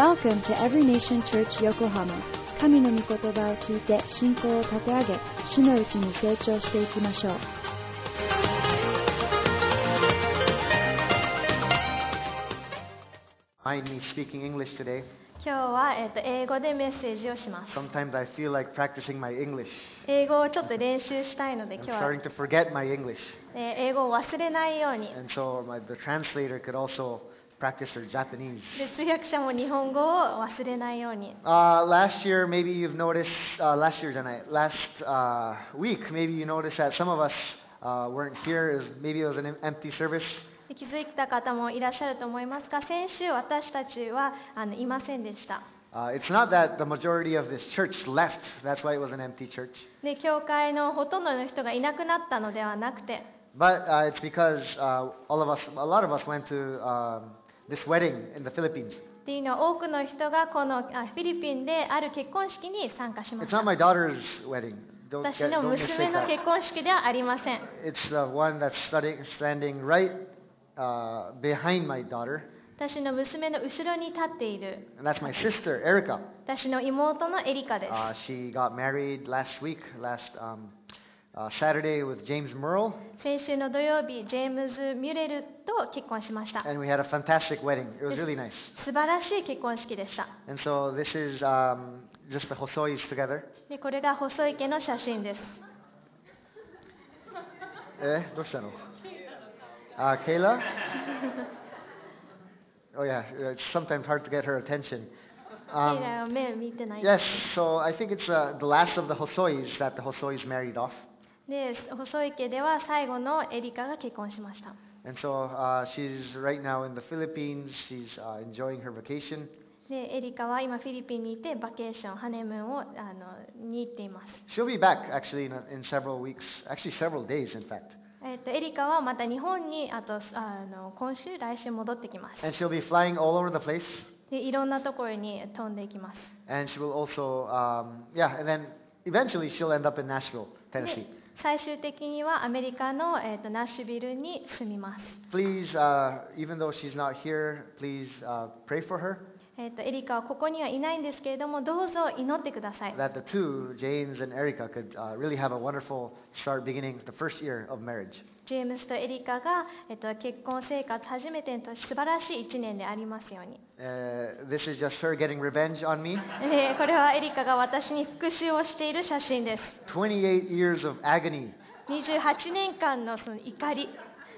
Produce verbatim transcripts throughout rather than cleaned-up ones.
Welcome to Every Nation Church Yokohama. 神の御言葉を聞いて信仰を立て上げ、主のうちに成長していきましょう。 Mind me speaking English today. 今日は、えー、と英語でメッセージをします。 Sometimes I feel like practicing my English. 英語をちょっと練習したいので I'm 今日は、 starting to forget my English. えー英語を忘れないように。 And so my, the translator could also practice her Japanese. で通訳者も日本語を忘れないように。 Uh, last year, maybe you've noticed, uh, last year, tonight, last uh, week, maybe you noticed that some of us uh, weren't here. It was, maybe it was an empty service. で気づいた方もいらっしゃると思いますが、先週私たちはあのいませんでした。 Uh, it's not that the majority of this church left. That's why it was an empty church. で教会のほとんどの人がいなくなったのではなくて、 But uh, it's because uh, all of us, a lot of us went to um, this wedding in the Philippines. っていうのは多くの人がこのあフィリピンである結婚式に参加しま It's した。 not my daughter's wedding. Don't, 私 get, の don't 娘 mistake の that. 結婚式ではありません。 It's the one that's studying, standing right uh, behind my daughter. 私の娘の後ろに立っている And that's my sister, Erica. 私の妹のエリカです。 Uh, she got married last week, last um, uh, Saturday with James Merle. 先週の土曜日、ジェームズ・ミュレルと結婚しました。 And we had a fantastic wedding. It was really nice. 素晴らしい結婚式でした。 And so this is um, just the Hosois together. でこれが細い家の写真です。 Eh, どうしたの? Uh, Kayla? Oh yeah, it's sometimes hard to get her attention. エ Um, ラは目見てない。 yes, so I think it's uh, the last of the Hosois that the Hosois married off. で細い家では最後のエリカが結婚しました。 And so uh, she's right now in the Philippines. She's uh, enjoying her vacation. でエリカは今フィリピンにいてバケーション、ハネムーンをあのに行っています。 She'll be back actually in, a, in several weeks, actually several days in fact. えっとエリカはまた日本にあとあの今週来週戻ってきます。 And she'll be flying all over the place. でいろんなところに飛んでいきます。 And she will also, um, yeah, and then eventually she'll end up in Nashville, で Tennessee. 最終的にはアメリカの、えー、とナッシュビルに住みます。 Please, uh, even though she's not here, please uh, pray for her えー、とエリカはここにはいないんですけれども、どうぞ祈ってください。 that the two, James and Erica, could uh, really have a wonderful start beginning the first year of marriage. ジェームスとエリカが、えー、と結婚生活初めての素晴らしいいちねんでありますように。 Uh, this is just her getting revenge on me. でこれはエリカが私に復讐をしている写真です。 twenty-eight years of agony. にじゅうはちねんかんのその怒り、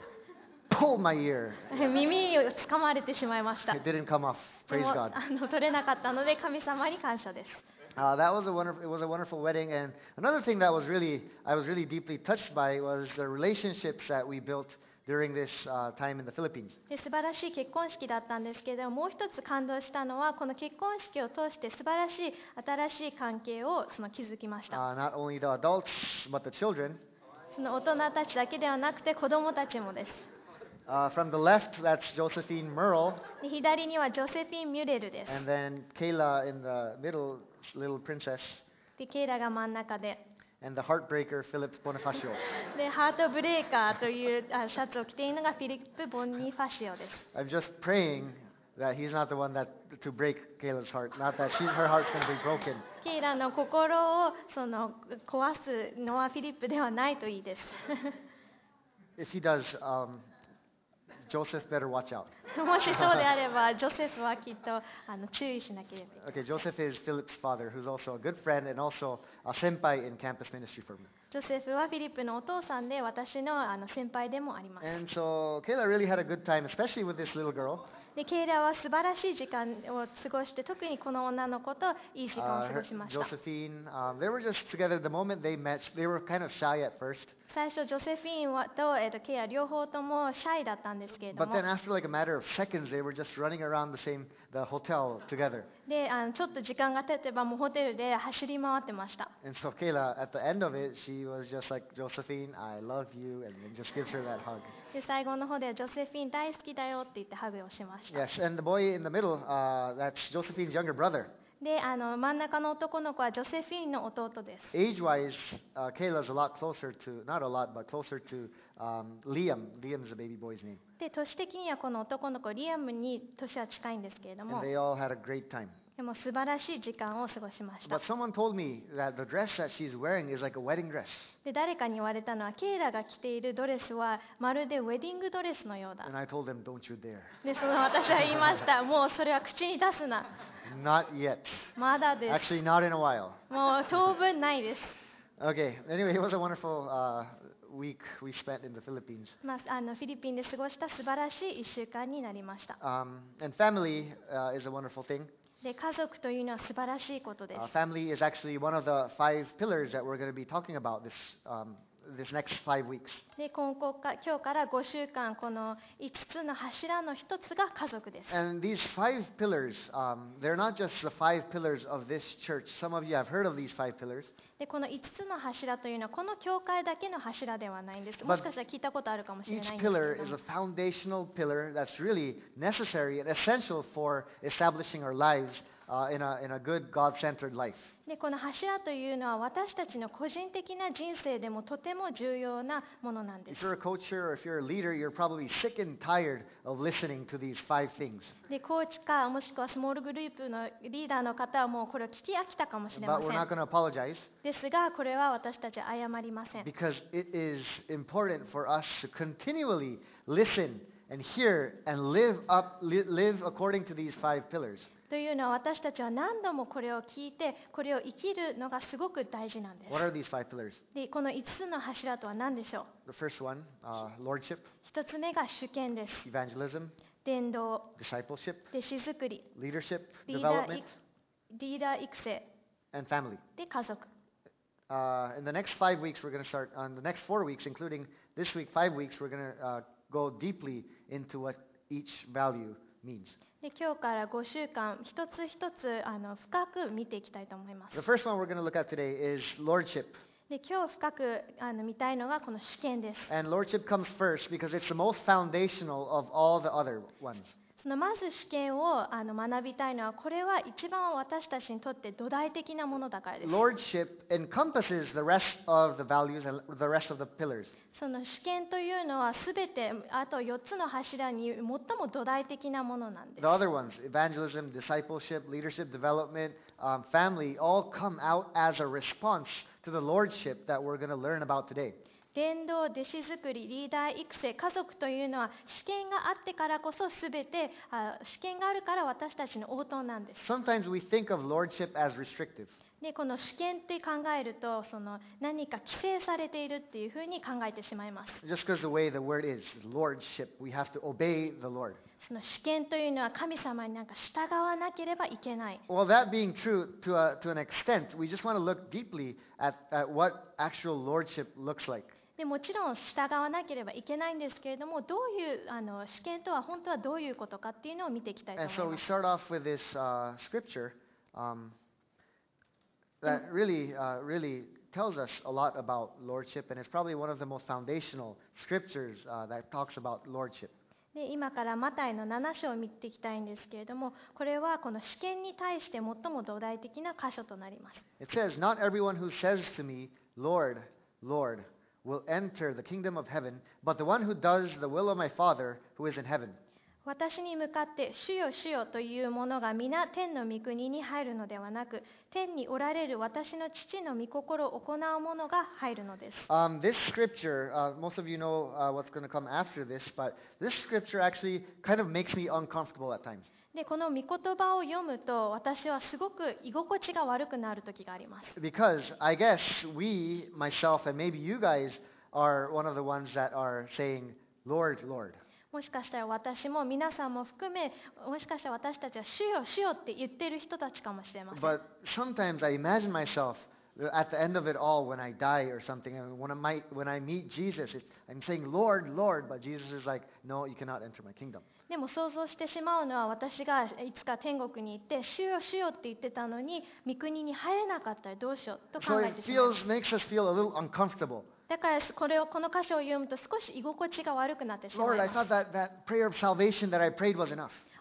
Pull my ear. 耳を掴まれてしまいました。 It didn't come off. で Praise も God. あの取れなかったので神様に感謝です。 Uh, that was a wonderful. It was a wonderful wedding, and another thing that was really, I was really deeply touched by was the relationships that we built during this uh, time in the Philippines. で素晴らしい結婚式だったんですけれども、もう一つ感動したのはこの結婚式を通して素晴らしい新しい関係をその築きました。 Uh, not only the adults but the children. その大人たちだけではなくて子供たちもです。 Uh, from the left, that's Josephine Merle, で左にはジョセフィン・ミュレルです。 and then Kayla in the middle, little princess, でケイラが真ん中で、 and the heartbreaker Philip Bonifacio. でハートブレーカーというあシャツを着ているのがフィリップ・ボニファシオです。 I'm just praying that he's not the one that to break Kayla's heart, not that she, her heart's going to be broken. ケイラの心をその壊すのはフィリップではないといいです。 If he does, um, Joseph better watch out. もしそうであれば、ジョセフはきっとあの注意しなければいけない。 Okay, Joseph is Philip's father, who's also a good friend and also a senpai in campus ministry for me. ジョセフはフィリップのお父さんで、私のあの先輩でもあります。 And so Kayla really had a good time, especially with this little girl. で、ケイラは素晴らしい時間を過ごして、特にこの女の子といい時間を Uh, 過 her- ごしました。 Josephine, um, they were just together. The moment they met, they were kind of shy at first. 最初、ジョセフィンはと,、えー、とケイラ両方ともシャイだったんですけれど But も、 then after like a matter of seconds, they were just running around the same, the hotel together. であのちょっと時間が経てばもうホテルで走り回ってました。 And so Kayla, at the end of it, she was just like, Josephine, I love you, and then just gives her that hug. で最後の方でジョセフィン大好きだよって言ってハグをしました。 Yes, and the boy in the middle, uh, that's Josephine's younger brother. で、あの真ん中の男の子はジョセフィーンの弟です。 Age-wise, uh, Kayla's a lot closer to, not a lot, but closer to um, Liam. Liam is the baby boy's name. で、年的にはこの男の子リアムに年は近いんですけれど And も、 they all had a great time. でも素晴らしい時間を過ごしました。 But someone told me that the dress that she's wearing is like a wedding dress. で、誰かに言われたのは、ケイラが着ているドレスはまるでウェディングドレスのようだ。 And I told them, don't you dare. で、その私は言いました。もうそれは口に出すな。 Not yet. まだです。 Actually, not in a while. もう当分ないです。 Okay, anyway, it was a wonderful uh, week we spent in the Philippines. まあ、あのフィリピンで過ごした素晴らしいいっしゅうかんになりました。 Um, and family uh, is a wonderful thing. で、家族というのは素晴らしいことです。 Uh, family is actually one of the five pillars that we're going to be talking about this, um, this next five weeks. で、今後か今日からごしゅうかん、このいつつの柱の一つが家族です。 And these five pillars, um, they're not just the five pillars of this church. Some of you have heard of these five pillars. で、このいつつの柱というのはこの教会だけの柱ではないんです。もしかしたら聞いたことあるかもしれ Each ないんですけ pillar れど is も a foundational pillar that's really necessary and essential for establishing our lives uh, in, a, in a good God-centered life. で、この柱というのは私たちの個人的な人生でもとても重要なものなんで If す。 you're a coach or if you're a leader, you're probably sick and tired of listening to these five things. で、コーチかもしくはスモールグループのリーダーの方はもうこれを聞き飽きたかもしれま But せ we're ん。 not going to apologize ですが、これは私たちは謝りません。 because it is important for us to continually listen and hear and live up, li- live according to these five pillars. というのは私たちは何度もこれを聞いてこれを生きるのがすごく大事なんです。 What are these five pillars? で、このいつつの柱とは何でしょう。 The first one, uh, lordship, 一つ目が主権です。 evangelism, 伝道、 discipleship, 弟子作り、 leadership, リーダー development, 育リーダー育成 and family. で家族。 Uh, in the next five weeks, we're going to start, on the next four weeks, including this week, five weeks, we're going to uh, go deeply into what each value means. で、今日からごしゅうかん一つ一つあの深く見ていきたいと思います。 The first one we're going to look at today is lordship. で、今日深くあの見たいのがこの主権です。 And lordship comes first because it's the most foundational of all the other ones. そのまず主権をあの学びたいのはこれは一番私たちにとって土台的なものだからです。 Lordship encompasses the rest of the values and the rest of the pillars. その主権というのはすべてあとよっつの柱に最も土台的なものなんです The。other ones, evangelism, discipleship, leadership, development, um, family, all come out as a response to the lordship that we're going to learn about today. 伝道、弟子作り、リーダー育成、家族というのは主権があってからこそすべてあ主権があるから私たちの応答なんです。 Sometimes we think of lordship as restrictive. で、この主権って考えるとその何か規制されているっていうふうに考えてしまいます。 Just because the way the word is, lordship, we have to obey the Lord. その主権というのは神様になんか従わなければいけない。 Well, that being true to, a, to an extent, we just want to look deeply at, at what actual lordship looks like. でもちろん従わなければいけないんですけれども、どういうあの主権とは本当はどういうことかっていうのを見ていきたいと And 思 so い we ます。 start off with this uh, scripture um, that really, uh, really tells us a lot about lordship, and it's probably one of the most foundational scriptures uh, that talks about lordship. で、今からマタイのなな章を見ていきたいんですけれども、これはこの主権に対して最も土台的な箇所となります。 It says, "Not everyone who says to me, Lord, Lord, will enter the kingdom of heaven, but the one who does the will of my Father who is in heaven." 私に向かって主よ主よというものが皆天の御国に入るのではなく、天におられる私の父の御心を行うものが入るのです。 Um, this scripture, uh, most of you know uh, what's going to come after this, but this scripture actually kind of makes me uncomfortable at times. で、この御言葉を読むと私はすごく居心地が悪くなる時があります。 Because I guess we, myself, and maybe you guys are one of the ones that are saying, Lord, Lord. もしかしたら私も皆さんも含め、もしかしたら私たちは主よ主よって言ってる人たちかもしれません。 But sometimes I imagine myself at the end of it all when I die or something, and when I, might, when I meet Jesus, it, I'm saying, Lord, Lord, but Jesus is like, no, you cannot enter my kingdom. でも想像してしまうのは私がいつか天国に行って主よ主よって言ってたのに御国に入れなかったらどうしようと So 考え it てしまいま feels, す。 makes us feel a little uncomfortable. だからこれをこの箇所を読むと少し居心地が悪くなってしまい Lord, I ます。 thought that that prayer of salvation that I prayed was enough.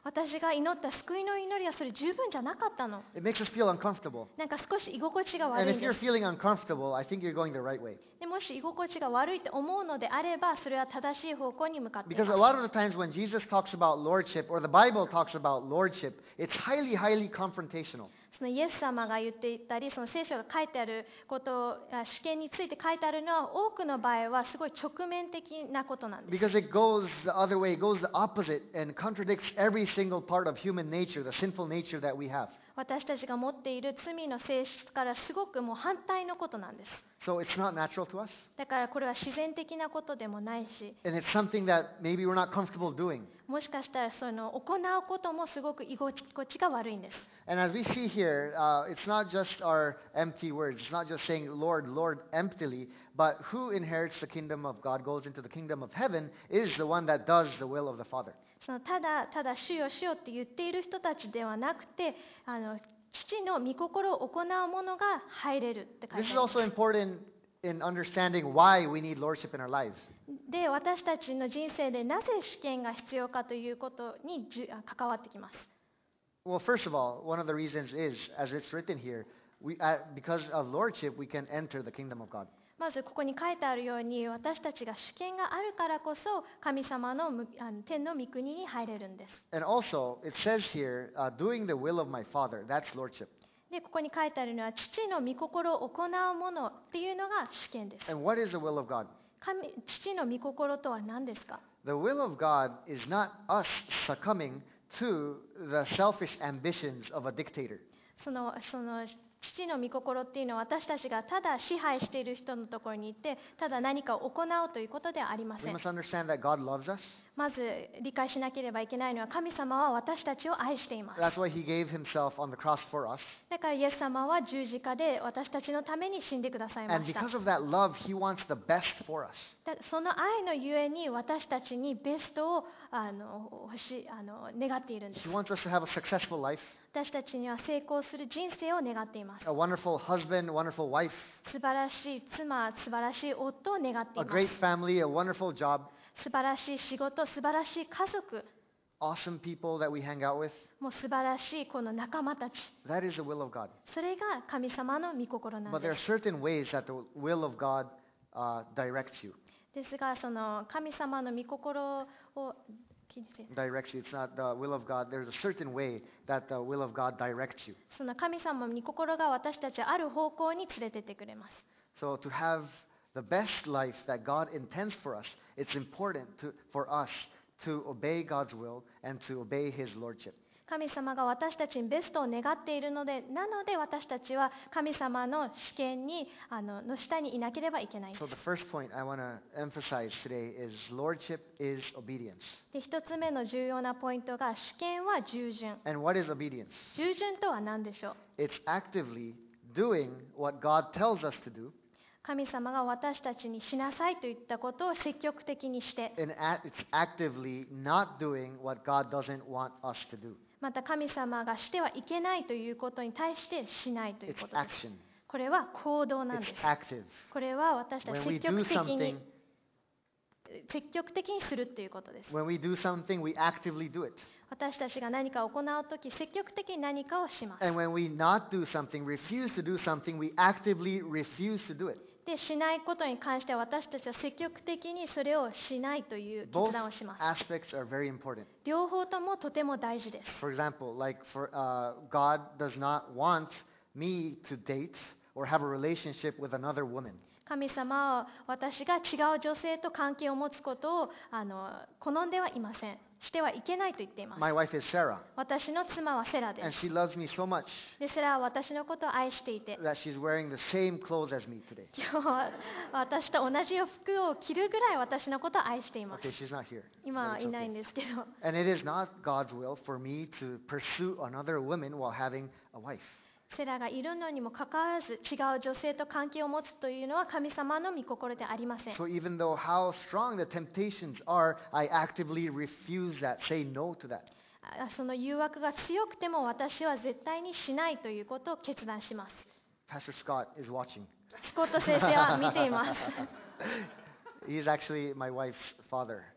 私が祈った救いの祈りはそれ十分じゃなかったの。 It makes us feel uncomfortable. なんか少し居心地が And 悪い if んで you're す。 feeling uncomfortable, I think you're going the right way. でもし居心地が悪いと思うのであれば、それは正しい方向に向かってい Because ま a す。 lot of the times when Jesus talks about lordship or the Bible talks about lordship, it's highly, highly confrontational. そのイエス様が言っていたり、その聖書が書いてあること、あ試験について書いてあるのは、多くの場合はすごい直面的なことなんです。 Because it goes the other way, it goes the opposite and contradicts every single part of human nature, the sinful nature that we have. 私たちが持っている罪の性質からすごくもう反対のことなんです。 So it's not natural to us. だからこれは自然的なことでもないし、 And it's something that maybe we're not comfortable doing. もしかしたらその行うこともすごく居心地が悪いんです。 And as we see here, uh, it's not just our empty words. It's not just saying Lord, Lord emptily, but who inherits the kingdom of God, goes into the kingdom of heaven, is the one that does the will of the Father. そのただただ主よ主よって言っている人たちではなくて、あの父の御心を行う者が入れるって書い This て is あります。 also important in understanding why we need lordship in our lives. で、私たちの人生でなぜ試験が必要かということにじゅあ関わってきます。 Well, first of all, one of the reasons is, as it's written here, we, uh, because of lordship, we can enter the kingdom of God. まずここに書いてあるように、私たちが主権があるからこそ神様のむあの天の御国に入れるんです。 And also, it says here, uh, doing the will of my Father, that's lordship. で、ここに書いてあるのは父の御心を行うものっていうのが主権です。 And what is the will of God? 神父の御心とは何ですか？ The will of God is not us succumbing to the selfish ambitions of a dictator. そのその父の御心っていうのは私たちがただ支配している人のところに行ってただ何かを行うということではありませ We ん。 must understand that God loves us. まず理解しなければいけないのは神様は私たちを愛しています。 That's why He gave Himself on the cross for us. だからイエス様は十字架で私たちのために死んでくださいま And した。 because of that love, He wants the best for us. だその愛のゆえに私たちにベストをあの欲しあの願っているんです。 He wants us to have a successful life, 私たちには成功する人生を願っています。 a wonderful husband, wonderful wife, 素晴らしい妻、素晴らしい夫を願ってい a ます。 great family, a wonderful job, 素晴らしい仕事、素晴らしい家族、 awesome people that we hang out with. もう素晴らしいこの仲間たち。 That is the will of God. それが神様の御心なん But で there are す。 certain ways that the will of God uh, directs you. ですが、その神様の御心を聞いて Directs you. It's not the will of God. There's a certain way that the will of God directs you. その神様の御心が私たちをある方向に連れてってくれます。 So to have the best life that God intends for us, it's important to, for us to obey God's will and to obey His lordship. 神様が私たちにベストを願っているので、なので私たちは神様の主権にあのの下にいなければいけないんです。 So the first point I want to emphasize today is lordship is obedience. で、一つ目の重要なポイントが主権は従順。 And what is obedience? 従順とは何でしょう？ It's actively doing what God tells us to do, 神様が私たちにしなさいといったことを積極的にして、 and a- it's actively not doing what God doesn't want us to do. また神様がしてはいけないということに対してしないという It's ことです。 action. これは行動なん It's です。 active. これは私たち When we 積 do 極的に something, 積極的にするということです。 when we do something, we actively do it. 私たちが何かを行うとき、積極的に何かをします。 And when we not do something, refuse to do something, we actively refuse to do it. で、しないことに関しては私たちは積極的にそれをしないという決 Both 断をします。 aspects are very important. 両方ともとても大事です。 For example, like for uh, God does not want me to date or have a relationship with another woman. 神様は私が違う女性と関係を持つことをあの好んではいません。してはいけないと言っています。 My wife is Sarah, 私の妻はセラで and す。 she loves me so much で、セラは私のことを愛していて、 that she's wearing the same clothes as me today. 今日は私と同じ服を着るぐらい私のことを愛しています。 Okay, she's not here. 今 but は it's いないん okay. ですけど。 And it is not God's will for me to pursue another woman while having a wife. セラがいるのにもかかわらず違う女性と関係を持つというのは神様の御心でありません。 So even though how strong the temptations are, I actively refuse that, say no to that. あその誘惑が強くても私は絶対にしないということを決断します。 Pastor Scott is watching. スコット先生は見ています。 He's actually my wife's father. ス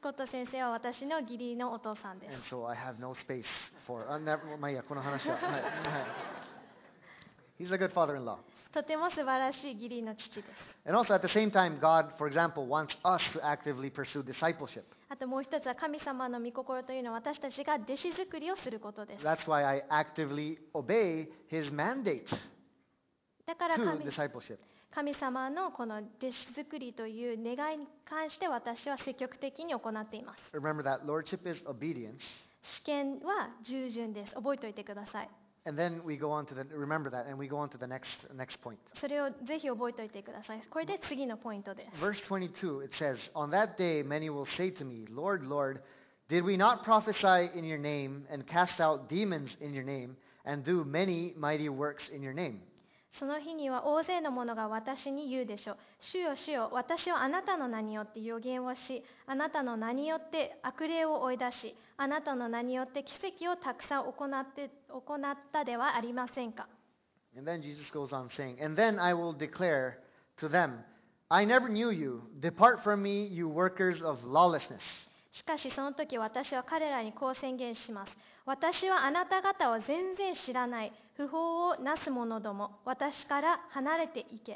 コット先生は私の義理のお父さんです。 And so I have no space for. あ、な、まあいいや、この話は。はいはい。He's a good father-in-law. とても素晴らしい義理の父です。 And also at the same time, God, for example, wants us to actively pursue discipleship. あともう一つは神様の御心というのは私たちが弟子作りをすることです。 That's why I actively obey His mandate だから to 神 discipleship. 神様のこの弟子作りという願いに関して私は積極的に行っています。 Remember that lordship is obedience. 主権は従順です。覚えておいてください。 And then we go on to the, remember that, and we go on to the next, next point. それをぜひ覚えておいてください。これで次のポイントです。 Verse twenty-two, it says, On that day many will say to me, Lord, Lord, did we not prophesy in your name, and cast out demons in your name, and do many mighty works in your name? その日には大勢の者が私に言うでしょう。主よ主よ、私はあなたの名によって予言をし、あなたの名によって悪霊を追い出し、あなたの名によって奇跡をたくさん行って行ったではありませんか。 And then Jesus goes on saying, And then I will declare to them, I never knew you. Depart from me, you workers of lawlessness. しかしその時私は彼らにこう宣言します。私はあなた方を全然知らない。不法をなす者ども、私から離れていけ。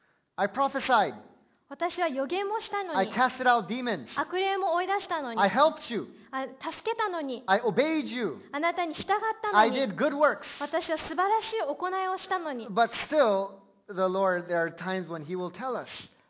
I prophesied. 私は予言もしたの I に、 casted out demons. 悪霊も追い出したのに、 I helped you. あ助けたのに、 I obeyed you. あなたに従ったの I に、 did good works. 私は素晴らしい行いをしたのに。 But still, the Lord, there are times when He will tell us,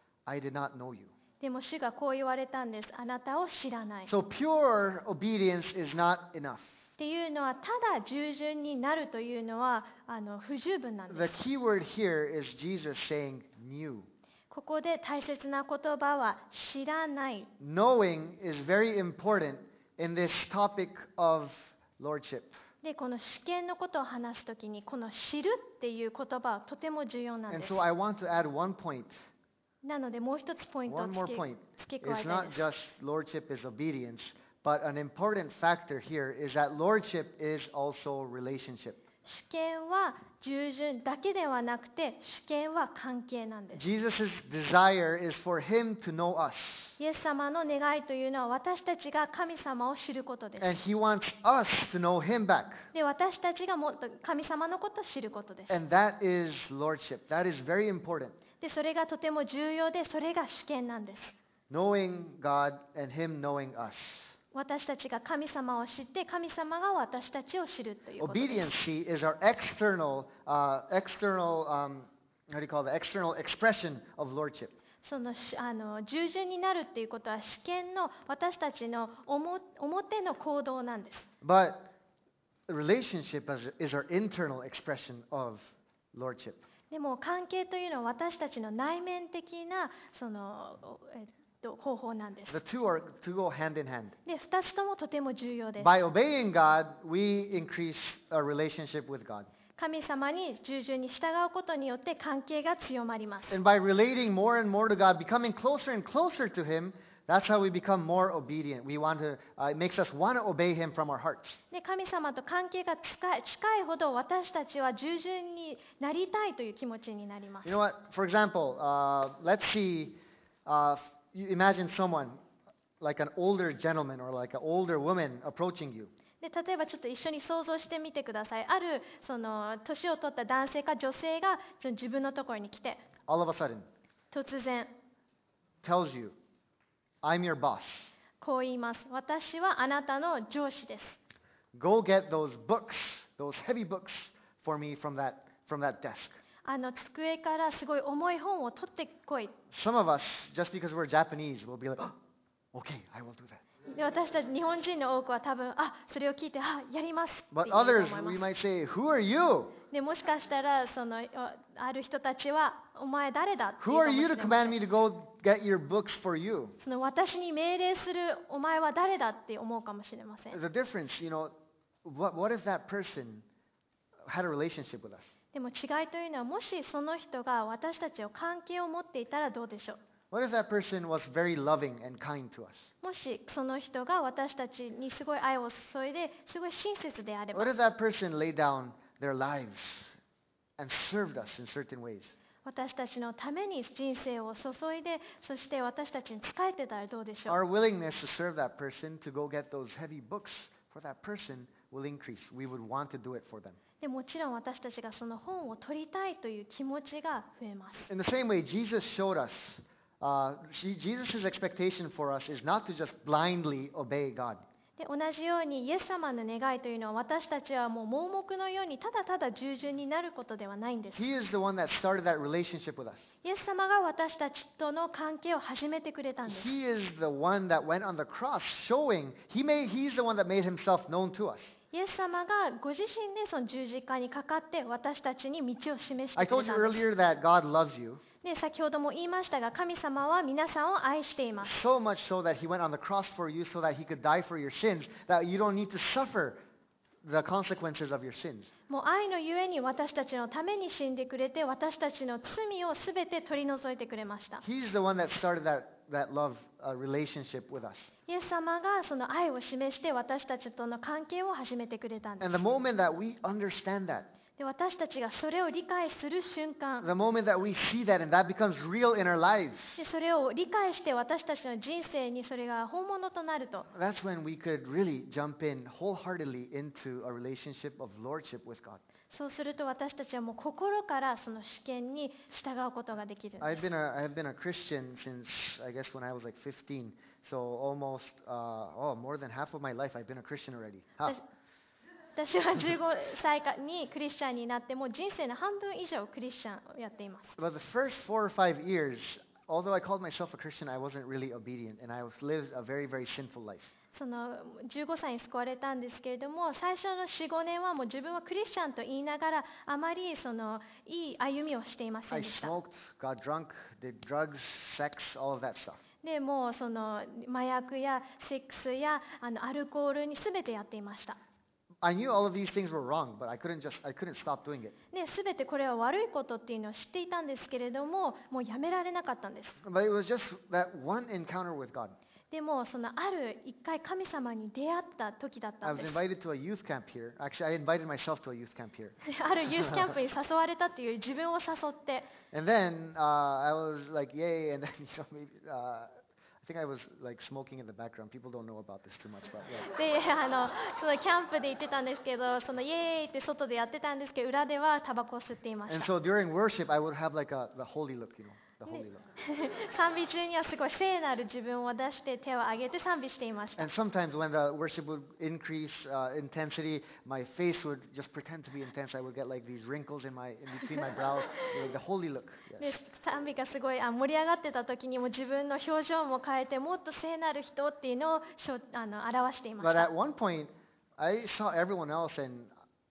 I did not know you. でも主がこう言われたんです。あなたを知らない。 So pure obedience is not enough. っていうのは、ただ従順になるというのはあの不十分なんで The す。 key word here is Jesus saying knew. ここで大切な言葉は知らない。 Knowing is very important in this topic of lordship. で、この主権のことを話すときに、この知るっていう言葉はとても重要なん And です。 so I want to add one point, なのでもう一つポイントを one more 付 point. け付け加え It's たい not です。 just lordship is obedience, but an important factor here is that lordship is also relationship. 主権は従順だけではなくて、主権は関係なんです。 Jesus' desire is for Him to know us. イエス様の願いというのは私たちが神様を知ることです。 And He wants us to know Him back. で、私たちがもっと神様のことを知ることです。 And that is lordship. That is very important. で、それがとても重要で、それが主権なんです。 Knowing God and Him knowing us. 私たちが神様を知って、神様が私たちを知るということです。 Obedience, see, is our external, uh, external, um, how do you call it? External expression of lordship. そのしあの従順になるっていうことは主権の私たちの表表の行動なんです。 But relationship is, is our internal expression of lordship. でも関係というのは私たちの内面的なその、えっと、方法なんです。 The two are to go hand in hand. で、二つともとても重要です。 By obeying God, we increase our relationship with God. 神様に従順に従うことによって関係が強まります。 And by relating more and more to God, becoming closer and closer to Him, that's how we become more obedient. We want to, uh, it makes us want to obey Him from our hearts. で、神様と関係が近い、近いほど私たちは従順になりたいという気持ちになります。 You know what? For example, uh, let's see, uh, you imagine someone like an older gentleman or like an older woman approaching you. で、例えばちょっと一緒に想像してみてください。あるその年を取った男性か女性がその自分のところに来て、 All of a sudden, 突然 tells you, I'm your boss. こう言います。私はあなたの上司です。 Go get those books, those heavy books for me from that, from that desk. あの机からすごい重い本を取ってこい。 Some of us, just because we're Japanese, will be like, oh, okay, I will do that. で、私たち日本人の多くは多分、あ、それを聞いて、あ、やりますって言 But うと思 others, いま we す。 might say, who are you? で、もしかしたらそのあある人たちは、お前誰だって言 Who うか are もし you れ to ませ command ん。 me to go get your books for you? その私に命令するお前は誰だって思うかもしれません。 The difference, you know, what, what if that person had a relationship with us? でも違いというのは、もしその人が私たちを関係を持っていたらどうでしょう。 What if that person was very loving and kind to us? もしその人が私たちにすごい愛を注いで、すごい親切であれば What、if that person laid down their lives and served us in certain ways? 私たちのために人生を注いで、そして私たちに仕えてたらどうでしょう。 Our willingness to serve that person, to go get those heavy books for that person will increase. We would want to do it for them. でもちろん私たちがその本を取りたいという気持ちが増えます。 In the same way, Jesus showed us, uh, see, Jesus' expectation for us is not to just blindly obey God. で同じようにイエス様の願いというのは私たちはもう盲目のようにただただ従順になることではないんです。 He is the one that started that relationship with us. イエス様が私たちとの関係を始めてくれたんです。 He is the one that went on the cross showing, he made, he's the one that made himself known to us. イエス様がご自身でその十字架にかかって私たちに道を示して I くれ told you たんです。 earlier that God loves you で先ほども言いましたが、神様は皆さんを愛しています。 so much so that he went on the cross for you so that he could die for your sins, that you don't need to suffer the consequences of your sins. もう愛のゆえに私たちのために死んでくれて、私たちの罪をすべて取り除いてくれました。 He's the one that started that, that love uh, relationship with us. イエス様がその愛を示して私たちとの関係を始めてくれたんです。 And the moment that we understand that, で私たちがそれを理解する瞬間、 the moment that we see that and that becomes real in our lives, でそれを理解して私たちの人生にそれが本物となると、 that's when we could really jump in wholeheartedly into a relationship of lordship with God. そうすると私たちはもう心からその主権に従うことができるんです。 I've been a, I've been a Christian since, I guess, when I was like fifteen. So almost, uh, oh, more than half of my life I've been a Christian already. Half. 私はじゅうごさいにクリスチャンになってもう人生の半分以上クリスチャンをやっています。 But the first four or five years, although I called myself a Christian, I wasn't really obedient, and I was lived a very, very sinful life. そのじゅうごさいに救われたんですけれども、最初のよん、ごねんはもう自分はクリスチャンと言いながらあまりそのいい歩みをしていません I でした。 smoked, got drunk, did drugs, sex, all of that stuff. でもうその麻薬やセックスやあのアルコールに全てやっていました。 I knew all of these things were wrong, but I couldn't just, I couldn't stop doing it. で全てこれは悪いことっていうのを知っていたんですけれども、もうやめられなかったんです。 But it was just that one encounter with God. でもそのある一回神様に出会った時だっ I たん was です。 invited to a youth camp here. Actually, I invited myself to a youth camp here. あるユースキャンプに誘われたっていう自分を誘って、 And then uh, I was like, yay, and then, you know, maybe, uh, I think I was like smoking in the background. People don't know about this too much, but yeah. であのそのキャンプで行ってたんですけど、そのイエーイって外でやってたんですけど、裏ではタバコを吸っていまし And た。 so during worship, I would have like a the holy look, you know, the holy look. 賛美中にはすごい聖なる自分を出して手を挙げて賛美していました。 And sometimes when the worship would increase uh, intensity, my face would just pretend to be intense. I would get like these wrinkles in my in between my brows, like the holy look. で Yes. 賛美がすごいあ盛り上がってた時にも自分の表情も変えてもっと聖なる人っていうのをしょあの表していまし But た at。one point, I saw everyone else, and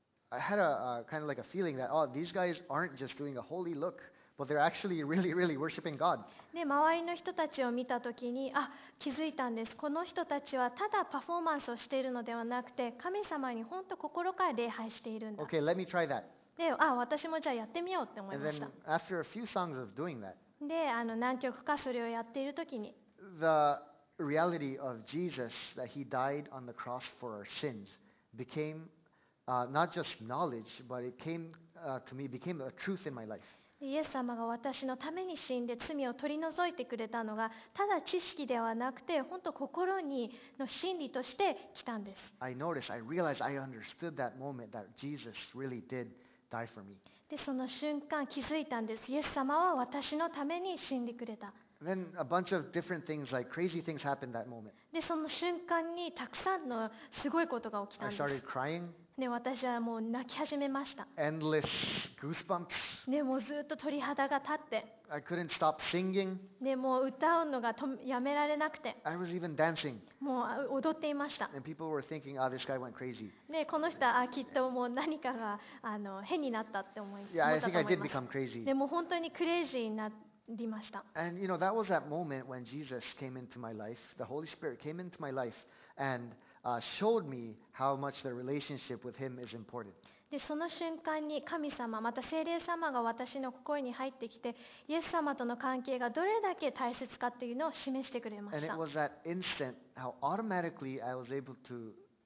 I had a, a kind of like a feeling that, oh, these guys aren't just doing a holy look, but they're actually really, really worshiping God. で周りの人たちを見た時にあ気づいたんです。この人たちはただパフォーマンスをしているのではなくて神様に本当心から礼拝しているんだ。 Okay, let me try that. であ私もじゃあやってみようって思い And まし then た。 after a few songs of doing that, であの何曲かそれをやっている時に the reality of Jesus, that he died on the cross for our sins, became uh, not just knowledge, but it came uh, to me, became a truth in my life. イエス様が私のために死んで罪を取り除いてくれたのがただ知識ではなくて本当心にの真理として来たんです。 I noticed, I realized, I understood that moment that Jesus really did die for me. でその瞬間気づいたんです。イエス様は私のために死んでくれた。 Then a bunch of different things, like crazy things, happened that moment. でその瞬間にたくさんのすごいことが起きたん I です。 started crying, で私はもう泣き始めました。 endless goosebumps. でもうずっと鳥肌が立って、 I couldn't stop singing. でもう歌うのがとやめられなくて、 I was even dancing. もうあ踊っていました。 And people were thinking, ah, this guy went crazy. でこの人はあきっともう何かがあの変になったって思い Yeah, 思 I った think と I 思い did ます。 become crazy. でも本当にクレイジーになりました。 And, you know, that was that moment when Jesus came into my life. The Holy Spirit came into my life and uh, showed me how much the relationship with Him is important. でその瞬間に神様また聖霊様が私の心に入ってきてイエス様との関係がどれだけ大切かっていうのを示してくれま And し it た。 was that instant how automatically I was able to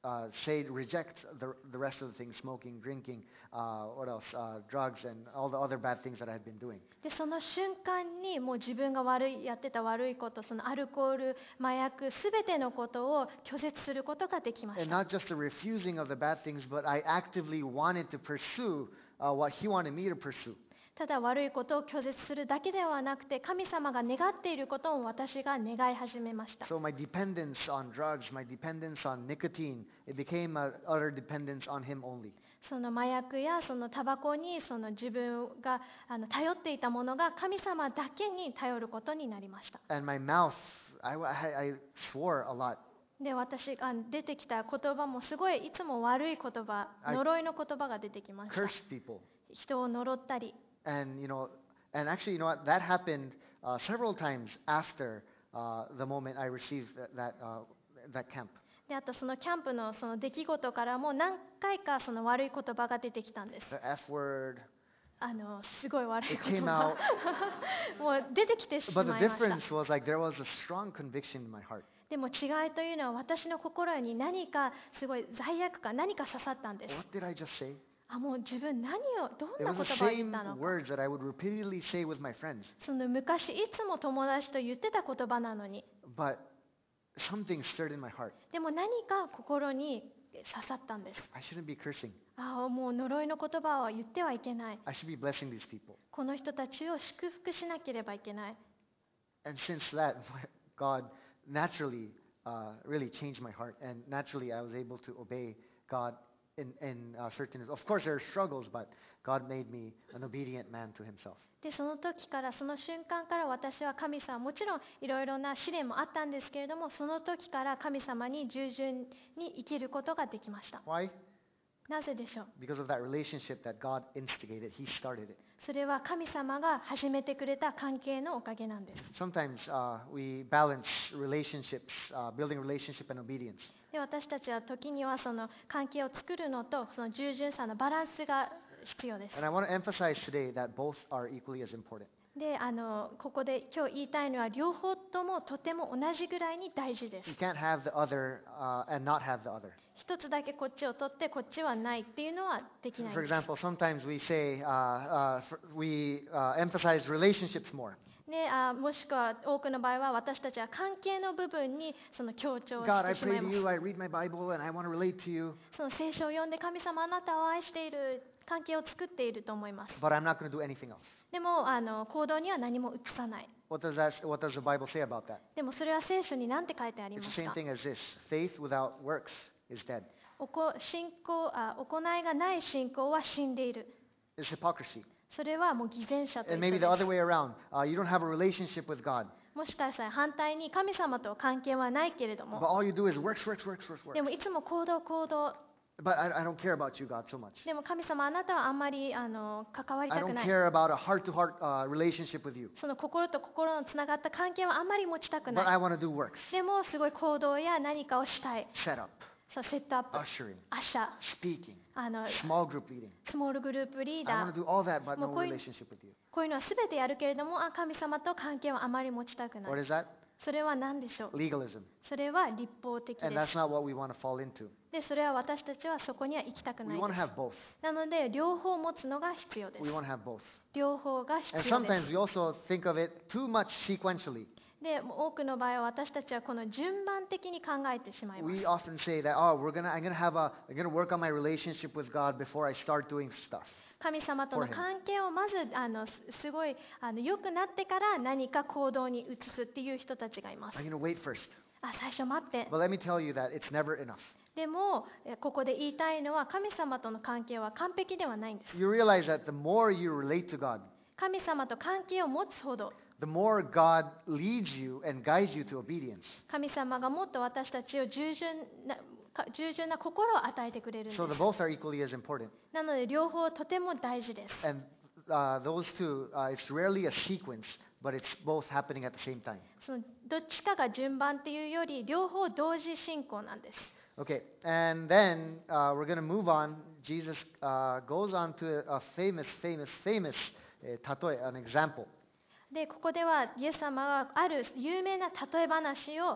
uh, say reject the the rest of the things, smoking, drinking, uh, what else, uh, drugs, and all the other bad things that I had been doing. でその瞬間にもう自分が悪いやってた悪いこと、そのアルコール、麻薬、すべてのことを拒絶することができまし And た。 not just the refusing of the bad things, but I actively wanted to pursue uh, what He wanted me to pursue. ただ悪いことを拒絶するだけではなくて、神様が願っていることを私が願い始めました。 So my dependence on drugs, my dependence on nicotine, it became a utter dependence on Him only. その麻薬やそのタバコにその自分があの頼っていたものが神様だけに頼ることになりました。 And my mouth, I, I, I swore a lot. で私が出てきた言葉もすごいいつも悪い言葉、 I 呪いの言葉が出てきました。 Cursed people. 人を呪ったり。 And, you know, and actually, you know what, that happened uh, several times after uh, the moment I received that, that, uh, that camp. であとそのキャンプのその出来事からも何回かその悪い言葉が出てきたんです。 The F word. あのすごい悪い It 言 came 葉 out. もう出てきてしま But いま the した。 difference was like there was a strong conviction in my heart. でも違いというのは私の心に何かすごい罪悪感、何か刺さったんです。 What did I just say? あ、もう自分何をど It んな was 言 the 葉を言っ same たのか。 words that I would repeatedly say with my friends. その昔いつも友達と言ってた言葉なのに、 But something stirred in my heart. でも何か心に刺さったんです。 I shouldn't be cursing. ああ、もう呪いの言葉は言ってはいけない。 I should be blessing these people. この人たちを祝福しなければいけない。 And since that, God naturally uh, really changed my heart. And naturally, I was able to obey God in, in uh, certain... Of course, there are struggles, but God made me an obedient man to Himself. でその時からその瞬間から私は神様、もちろんいろいろな試練もあったんですけれども、その時から神様に従順に生きることができました。 Why? なぜでしょう。 Because of that relationship that God instigated. He started it. それは神様が始めてくれた関係のおかげなんです。 Sometimes uh, we balance relationships, uh, building relationship and obedience. で私たちは時にはその関係を作るのとその従順さのバランスが必要です。 And I want to emphasize today that both are equally as important. であのここで今日言いたいのは両方ともとても同じぐらいに大事です。 You can't have the other uh, and not have the other. 一つだけこっちを取ってこっちはないっていうのはできない For です。 example, sometimes we say, uh, uh, for- we uh, emphasize relationships more. であもしくは多くの場合は私たちは関係の部分にその強調を God, し I てしま pray い to ます。 you, I read my Bible, and I want to relate to you, その聖書を読んで神様あなたを愛している関係を作っていると思います。 but I'm not going to do anything else. でもあの行動には何も移さない。 What does that? What does the Bible say about that? でもそれは聖書に何て書いてあり It's ま the す same か。 thing as this: faith without works is dead. おこ信仰あ行いがない信仰は死んでいる。 It's hypocrisy. それはもう偽善者と And 一 maybe 緒 the で other way around. Uh, you don't have a relationship with God, す。もしかしたら反対に神様と関係はないけれど but も、 all you do is works, works, works, works, works. でもいつも行動行動。 But I, I don't care about you, God, so much. でも神様あなたはあんまりあの関わり I たく don't ない。 care about a heart-to-heart uh, relationship with you. その心と心のつながった関係はあんまり持ちたく But ない。 I want to do works, でもすごい行動や何かをしたい。 set up, そうセットアップ、 ushering, アッシャー、 speaking, あの small group leading. スモールグループリー I ダ want ー to。do all that, but no もうこういう- relationship with you. こういうのは全てやるけれども、あ神様と関係はあまり持ちたくな What い。 is that? それは何でしょう。 Legalism. それは立法的で And す that's。not what we want to fall into. で、それは私たちはそこには行きたくな We い want で to す。 have both. なので、両方持つのが必要です We。want to have both. 両方が And 必要で sometimes we also think of it too much sequentially. す。で、多くの場合は私たちはこの順番的に考えてしまいます。 We often say that, oh, we're gonna, I'm gonna have a, I'm gonna work on my relationship with God before I start doing stuff. 神様との For him. 関係をまずあのすすごいあの良くなってから何か行動に移すっていう人たちがいます。 I'm gonna wait first. あ、最初待って。 But let me tell you that it's never enough. でも、えここで言いたいのは神様との関係は完璧ではないんです。 You realize that the more you relate to God, 神様と関係を持つほど、 the more God leads you and guides you to obedience. 神様がもっと私たちを従順なか従順な心を与えてくれるんです So。the both are equally as important. なので両方とても大事です。 And uh, those two, uh, it's rarely a sequence, but it's both happening at the same time. そのどっちかが順番っていうより両方同時進行なんです。 Okay, and then uh, we're going to move on. Jesus uh, goes on to a famous, famous, famous uh, tatoe, an example. で、ここではイエス様がある有名な例え話を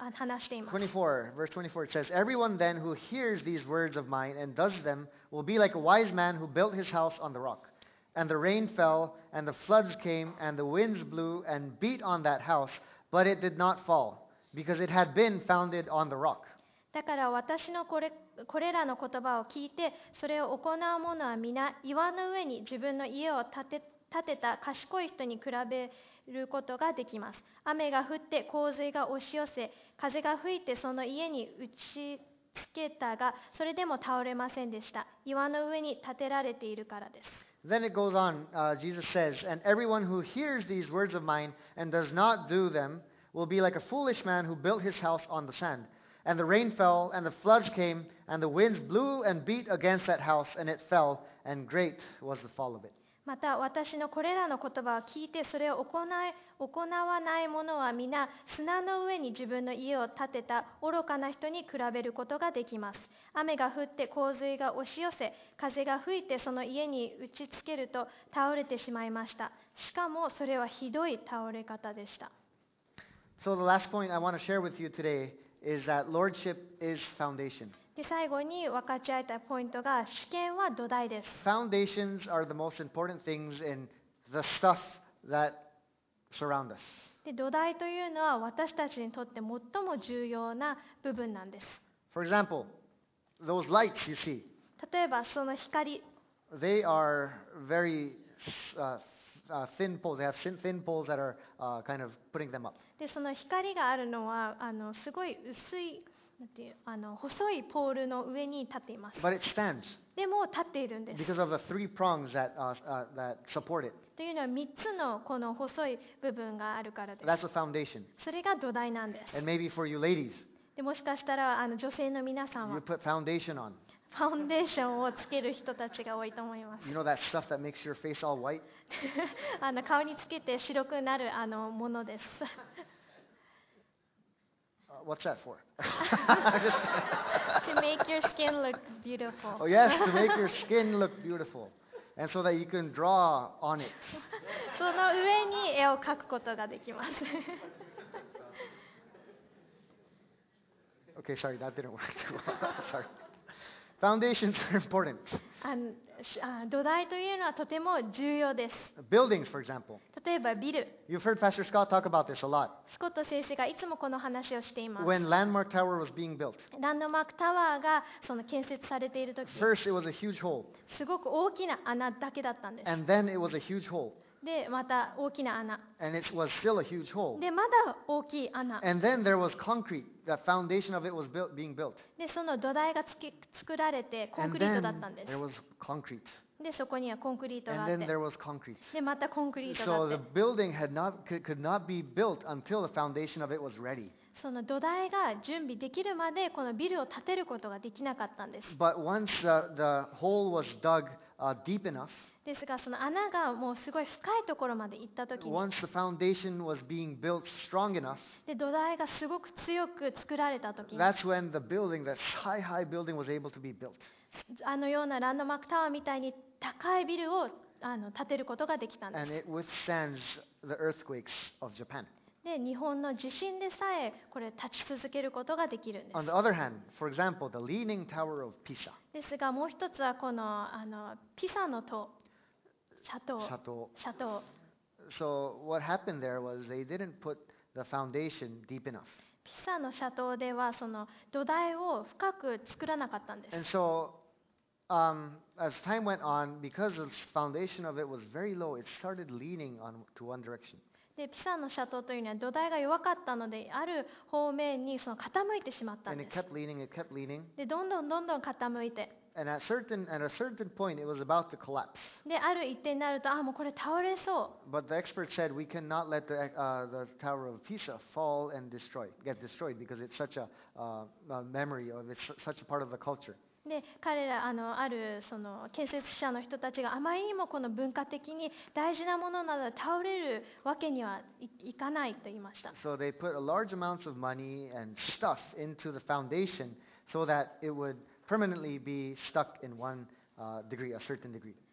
あ話しています。 twenty-four, verse twenty-four, it says, Everyone then who hears these words of mine and does them will be like a wise man who built his house on the rock. And the rain fell, and the floods came, and the winds blew and beat on that house, but it did not fall, because it had been founded on the rock. だから私のこれ、これらの言葉を聞いて、それを行う者は皆、岩の上に自分の家を建て、建てた賢い人に比べることができます。雨が降って洪水が押し寄せ、風が吹いてその家に打ちつけたが、それでも倒れませんでした。岩の上に建てられているからです。 Then it goes on, uh, Jesus says, And everyone who hears these words of mine and does not do them will be like a foolish man who built his house on the sand. And the rain fell, and the floods came, and the winds blew and beat against that house, and it fell, and great was the fall of it. また私のこれらの言葉を聞いてそれを行い、行わない者は皆砂の上に自分の家を建てた愚かな人に比べることができます。雨が降って洪水が押し寄せ、風が吹いてその家に打ちつけると倒れてしまいました。しかもそれはひどい倒れ方でした。 So the last point I want to share with you today is that lordship is foundation. で最後に分かち合えたポイントが主権は土台です。 Foundations are the most important things in the stuff that surround us. で土台というのは私たちにとって最も重要な部分なんです。 For example, those lights you see, 例えばその光、 they are very uh, uh, thin poles. They have thin, thin poles that are uh, kind of putting them up. でその光があるのはあのすごい薄いなんていうあの細いポールの上に立っています。 But it stands でも立っているんです。 because of the three prongs that, uh, uh, that support it. というのはみっつのこの細い部分があるからです。 That's a foundation. それが土台なんです。 And maybe for you ladies, でもしかしたらあの女性の皆さん you は put foundation on. ファウンデーションをつける人たちが多いと思います。 You know that stuff that makes your face all white? あの顔につけて白くなるあのものです。 Uh, what's that for? To make your skin look beautiful. Oh yes, to make your skin look beautiful. And so that you can draw on it. その上に絵を描くことができます。 Okay, sorry, that didn't work too well. Sorry. Foundations are important. あのしあ土台というのはとても重要です。 Buildings, for example. 例えばビル。 You've heard Pastor Scott talk about this a lot. スコット先生がいつもこの話をしています。 When Landmark Tower was being built, ランドマークタワーがその建設されているとき、 first it was a huge hole, すごく大きな穴だけだったんです。 and then it was a huge hole, で、また大きな穴。 and it was still a huge hole. で、まだ大きい穴。 And then there was concrete. The foundation of it was built, being built. で、その土台がつけ作られてコン And クリート then だったんです there。was concrete. で、そこにはコンクリートがあ And っ then て there。was concrete. で、またコンクリートがあ So っ the て。 building had not, could, could not be built until the foundation of it was ready. その土台が準備できるまでこのビルを建てることができなかったんです。 But once the, the hole was dug uh, deep enough, ですが、その穴がもうすごい深いところまで行ったときに、 once the foundation was being built strong enough, で土台がすごく強く作られたときに、 that's when the building, that high, high building was able to be built. あのようなランドマークタワーみたいに高いビルをあの建てることができたんです。 And it withstands the earthquakes of Japan. で、日本の地震でさえこれ立ち続けることができるんです。 On the other hand, for example, the Leaning Tower of Pisa. ですが、もう一つはこのあのピサの塔、シャトー、 Chateau. シャトー。 So what happened there was they didn't put the foundation deep enough. ピサのシャトーではその土台を深く作らなかったんです。 And so um, as time went on, because the foundation of it was very low, it started leaning on to one direction. で、ピサのシャトーというのは土台が弱かったので、ある方面にその傾いてしまったん And で it す。 kept leaning, it kept leaning. で、どんどんどんどん傾いて、 And at certain at a certain point, it was about to collapse. で、ある一点になると、あ、もうこれ倒れそ But the expert said we cannot let the uh, the Tower of Pisa fall and destroy, get destroyed, because it's such a, uh, a memory of it's such a part of the culture. う。で、彼らあのあるその建設者の人たちがあまりにもこの文化的に大事なものなので倒れるわけにはいいかないと言いました。 So they put a large amounts of money and stuff into the foundation so that it would permanently be stuck in one uh, degree, a certain degree.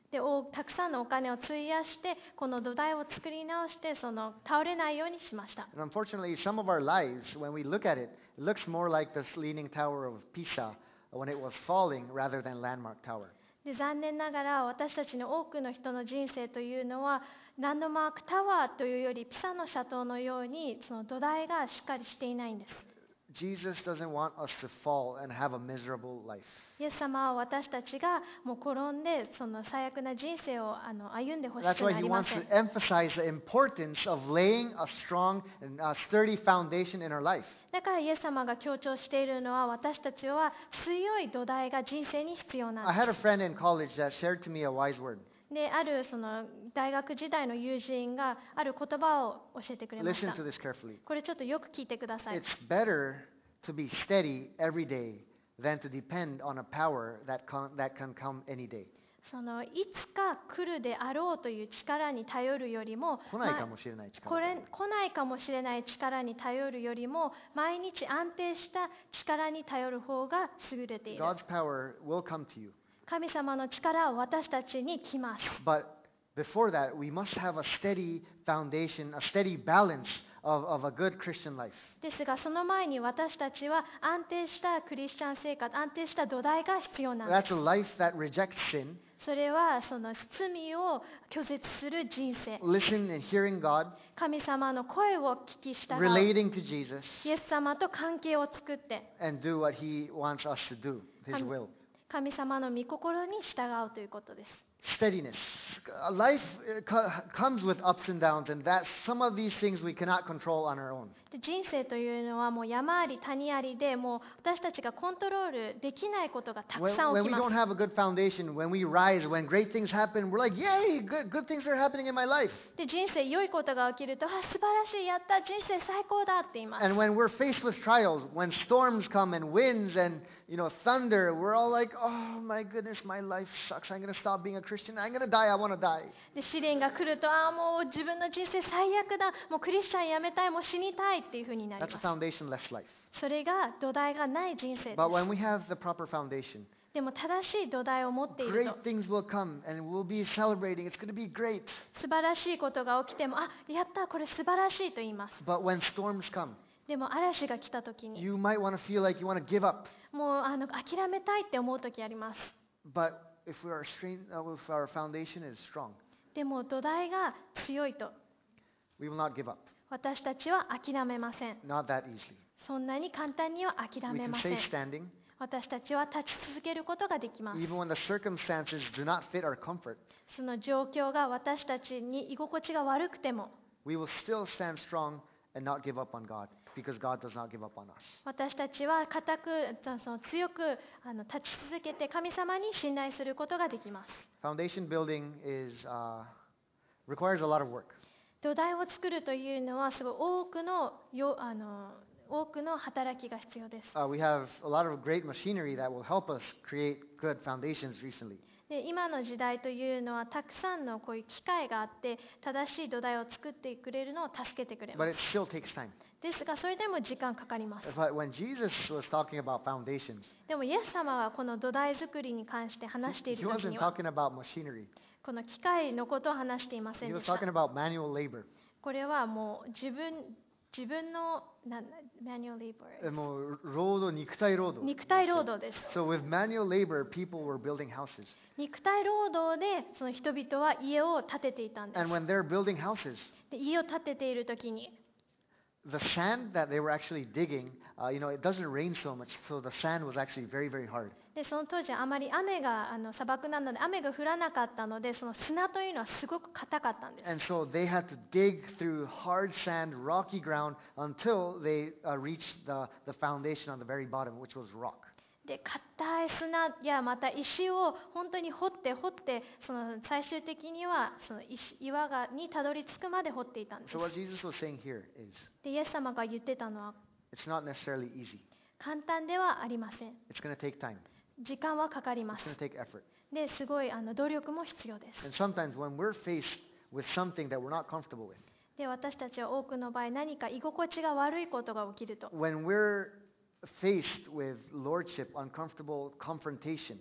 でおたくさんのお金を費やしてこの土台を作り直してその倒れないようにしました。 And unfortunately, some of our lives, when we look at it, it looks more like the Leaning Tower of Pisa when it was falling rather than Landmark Tower. で残念ながら私たちの多くの人の人生というのはランドマークタワーというよりピサの斜塔のようにその土台がしっかりしていないんです。 Jesus doesn't want us to fall and have a miserable life. イエス様は私たちがもう転んでその最悪な人生をあの歩んでほし That's く why な he りま wants せん。 to emphasize the importance of laying a strong and uh, sturdy foundation in our life. だからイエス様が強調しているのは私たちは強い土台が人生に必要な I んで had a friend in college that shared to me a wise word. す。で、あるその大学時代の友人がある言葉を教えてくれまし Listen た。 to this carefully. これちょっとよく聞いてください。 It's better to be steady every day than to depend on a power that can, that can come any day. そのいつか来るであろうという力に頼るよりも、 来ないかもしれない力これ来ないかもしれない力に頼るよりも毎日安定した力に頼る方が優れている。 God's power will come to you. 神様の力は私たちに来ます。 But before that, we must have a steady foundation, a steady balance of, of a good Christian life. ですがその前に私たちは安定したクリスチャン生活、安定した土台が必要なんです。 That's a life that rejects sin, それはその罪を拒絶する人生、 listening and hearing God, 神様の声を聞き従う、 relating to Jesus, イエス様と関係を作って、 and do what He wants us to do, His will. 神様の御心に従うということです。 Steadiness. Uh, Life uh, co- comes with ups and downs, and that some of these things we cannot control on our own. で人生というのはもう山あり谷ありでもう私たちがコントロールできないことがたく When, さん when 起き we ま don't す。 have a good foundation, when we rise, when great things happen, we're like, yay, good, good things are happening in my life. で人生良いことが起きるとあ素晴らしいやった人生最高だって言います。 And when we're faced with trials, when storms come and winds and you know thunder, we're all like, oh my goodness, my life sucks. I'm going to stop being a Christian. I'm going to die. I want to die. で試練が来るとああもう自分の人生最悪だもうクリスチャンやめたいもう死にたいっていうふうになり That's ま a す。 foundationless life. それが土台がない人生です。 But when we have the proper foundation, でも正しい土台を持っている great と things will come and we'll be celebrating. It's going to be great. 素晴らしいことが起きてもあやったこれ素晴らしいと言います。 But when storms come, でも嵐が来た時に you might want to feel like you want to give up. もうあの諦めたいって思う時あります。 But if we are strain, uh, if our foundation is strong, でも土台が強いと we will not give up. 私たちは諦めません。 Not that easily. そんなに簡単には諦 We め can ませ stay ん。 standing 私たちは立ち続けることができます。 even when the circumstances do not fit our comfort. その状況が私たちに居心地が悪くても We will still stand strong and not give up on God because God does not give up on us. 私たちは固くその強くあの立ち続けて神様に信頼することができます。 Foundation building is uh, requires a lot of work. 土台を作るというのはすごい多くのよあの多くの働きが必要です。 Uh, we have a lot of great machinery that will help us create good foundations recently. で今の時代というのはたくさんのこういう機会があって正しい土台を作ってくれるのを助けてくれま But す。 it still takes time. ですがそれでも時間かかります。 But when Jesus was talking about foundations, でもイエス様がこの土台作りに関して話してい he る時 wasn't には talking about machinery. この機械のことを話していませ He ん was でした。 talking about manual labor. これはもう自分自分のなんマニュアルレーバー Uh, もう労働、肉体労働。 肉体労働です。 So with manual labor, people were building houses. 肉体労働でその人々は家を建てていたんです。 And when they're building houses, で家を建てている時に the sand that they were actually digging, uh, you know, it doesn't rain so much, so the sand was actually very, very hard. でその当時あまり雨があの砂漠なので雨が降らなかったのでその砂というのはすごく硬かったんです。 And so they had to dig through hard sand, rocky ground, until they uh, reached the, the foundation on the very bottom, which was rock. で硬い砂やまた石を本当に掘って掘ってその最終的にはその石岩がにたどり着くまで掘っていたんです。 So what Jesus was saying here is, でイエス様が言ってたのは it's not necessarily easy. 簡単ではありません。 It's going to take time. 時間はかかりま It's す。 going to take effort. ですごいあの努力も必要です。 And sometimes when we're faced with something that we're not comfortable with, で私たちは多くの場合何か居心地が悪いことが起きると when we're faced with lordship, uncomfortable confrontation,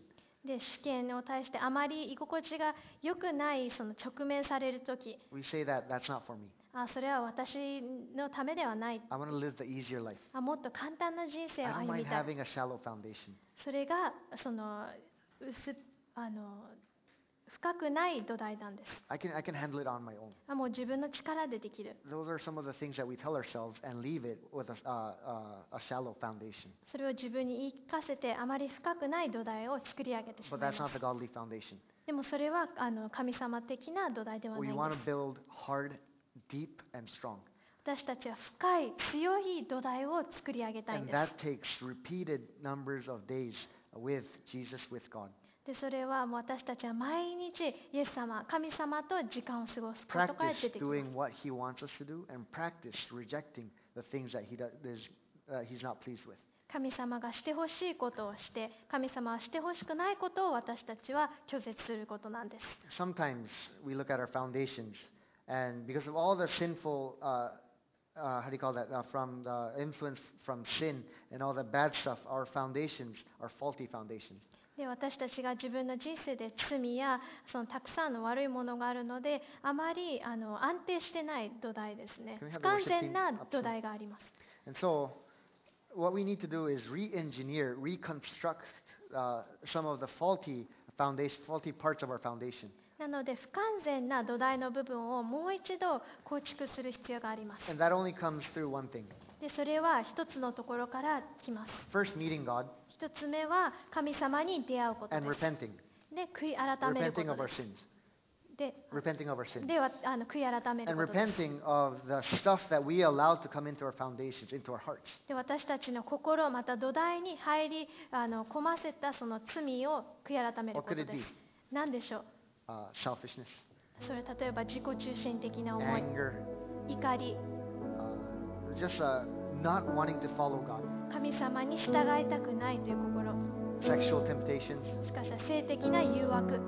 で試験を対してあまり居心地が良くないその直面されるとき、 we say that that's not for me. あそれは私のためではない、 I want to live the easier life. あもっと簡単な人生 I を don't 歩 mind みたい。 having a shallow foundation. それがその薄あの深くない土台なんです。 I can, I can handle it on my own. あもう自分の力でできる。 Those are some of the things that we tell ourselves and leave it with a, uh, uh, a shallow foundation. それを自分に言い聞かせてあまり深くない土台を作り上げてし But まい that's ま not す。 the godly foundation. でもそれはあの神様的な土台ではない We ん want で to す。 build hard, deep, and strong. 私たちは深い強い土台を作り上げたいん And です。 that takes repeated numbers of days with Jesus, with God. でそれはもう私たちは毎日イエス様、神様と時間を過ごすことから Practice 出てきます。 doing what He wants us to do and practice rejecting the things that He does, uh, He's not pleased with. 神様がしてほしいことをして、神様はしてほしくないことを私たちは拒絶することなんです。 Sometimes we look at our foundations, and because of all the sinful, uh, uh, how do you call that, uh, from the influence from sin and all the bad stuff, our foundations are faulty foundations. で私たちが自分の人生で罪やそのたくさんの悪いものがあるので、あまりあの安定してない土台ですね。 Can we have 不 the 完 worship 全 team な up 土 front? 台があります。 And so, what we need to do is re-engineer, reconstruct uh, some of the faulty foundation, faulty parts of our foundation. なので不完全な土台の部分をもう一度構築する必要があります。 And that only comes through one thing. でそれは一つのところから来ます。 First, meeting God 一つ目は神様に出会うこと and です。 repenting. で悔い改めるこ Repenting と of our です。 sins. で Repenting of our sins. ではあの悔い改める And ことです。 repenting of the stuff that we allow to come into our foundations, into our hearts. で私たちの心また土台に入りあの込ませたその罪を悔い改めること What could で it す be?。 何でしょう。 Uh, selfishness, それ例えば自己中心的な思い、 anger, 怒り、 uh, just uh, not wanting to follow God, 神様に従いたくないという心、 sexual temptations. もしかしたら性的な誘惑。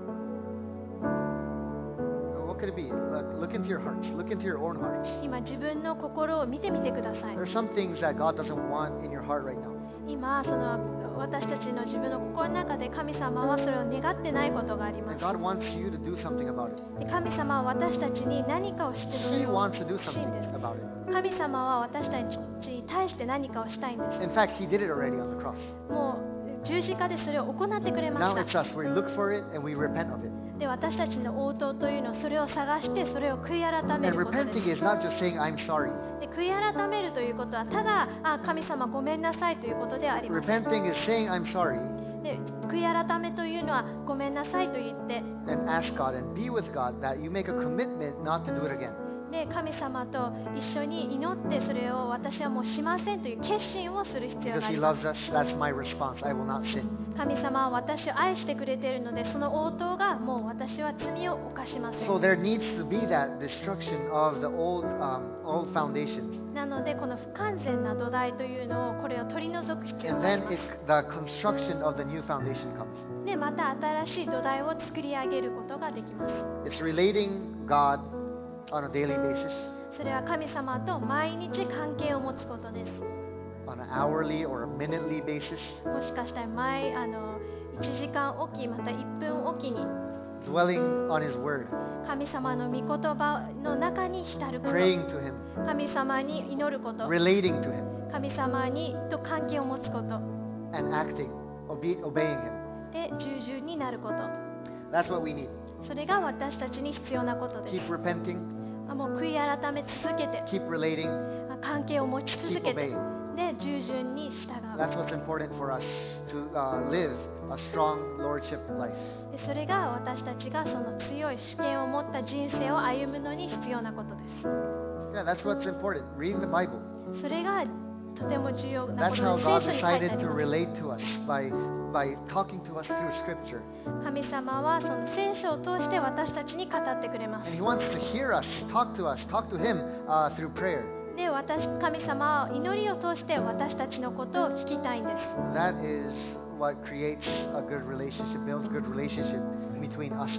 What could it be? Look, look into your hearts. Look into your own hearts. 今自分の心を見てみてください。 There are some things that God doesn't want in your heart right now. 今その私たちの自分の心の中で神様はそれを願ってないことがありま And す。 God wants you to do something about it. で神様は私たちに何かをしてそ He れを wants to do 欲しいん something です。 about it. 神様は私たちに対して何かをしたいんです。 In fact, He did it already on the cross. もう十字架でそれを行ってくれま Now し it's た。 us. We look for it and we repent of it. で私たちの応答というのはそれを探してそれを悔い改め And ることで repenting す。 is not just saying, I'm sorry. で悔い改めるということはただあ神様ごめんなさいということではありません。 Repenting is saying, I'm sorry, で悔い改めというのはごめんなさいと言って and ask God and be with God that you make a commitment not to do it again. で神様と一緒に祈ってそれを私はもうしませんという決心をする必要 Because があ He りま loves us, that's my response. I will not sin. す。神様は私を愛してくれているのでその応答がもう私は罪を犯しません。 So there needs to be that destruction of the old, um, old foundations. なのでこの不完全な土台というのをこれを取り除く必要 And があり then ま it, the construction of the new foundation comes. す。でまた新しい土台を作り上げることができます。 It's relating God on a daily basis, それは神様と毎日関係を持つことです。 on an hourly or a minutely basis, もしかしたら毎あのいちじかんおきまたいっぷんおきに dwelling on His Word, 神様の御言葉の中に浸ること、 praying to Him, 神様に祈ること、 relating to Him, 神様にと関係を持つこと and acting, obe- obeying Him. で従順になること、 That's what we need. それが私たちに必要なことです。 Keep repenting, あもう悔い改め続けて keep relating, あ関係を持ち続 keep けて obeying. で従順に従う。 That's what's important for us to uh, live a strong lordship life. でそれが私たちがその強い主権を持った人生を歩むのに必要なことで Yeah, that's what's important. Reading the Bible. す。それがとても重要なこ That's how とで God 聖書に書いてあ decided り to ます。 relate to us by by talking to us through Scripture. 神様はその聖書を通して私たちに語ってくれます。 And He wants to hear us, talk to us, talk to Him uh, through prayer. で私神様は祈りを通して私たちのことを聞きたいんです。 That is what creates a good relationship, builds good relationship between us and God.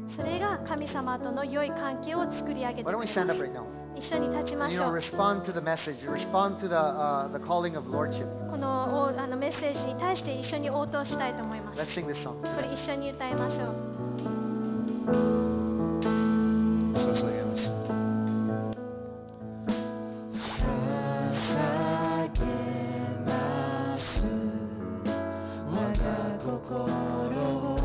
それが神様との良い関係を作り上げて Why く don't we れ stand ま up す。 right now? 一緒に立ちま And, し you ょ know, う。 respond to the message. Respond to the uh, the calling of lordship. このおあのメッセージに対して一緒に応答したいと思います。 Let's sing this song. これ一緒に歌いましょう。 捧げます。 捧げます我が心を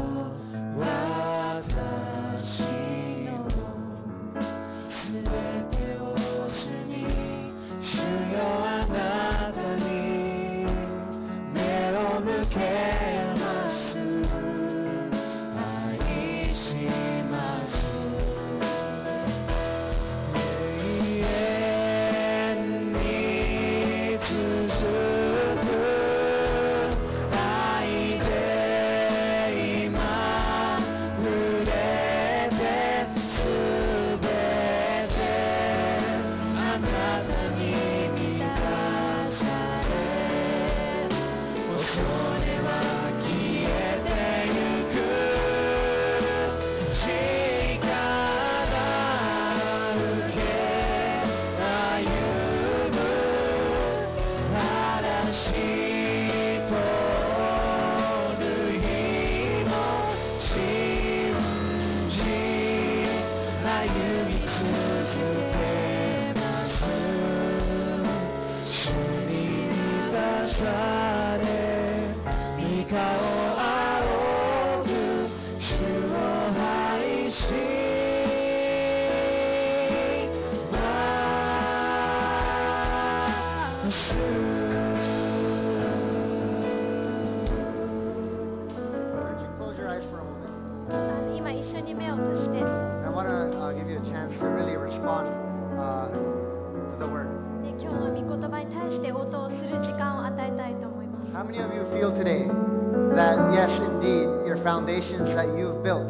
私のすべてを主に主よあなたに目を向けます愛します永遠に続く愛で今触れてすべてあなたに満たされ恐れは消えてゆく力受け歩む嵐通る日も信じ歩み続けます主に満たされ御顔仰ぐ主を愛します Would you close your eyes for a moment? あの今一緒に目を閉じて、 I want to uh, give you a chance to really respond uh, to the word. で今日の御言葉に対して応答する時間を与えたいと思います。 How many of you feel today that, yes, indeed, your foundations that you've built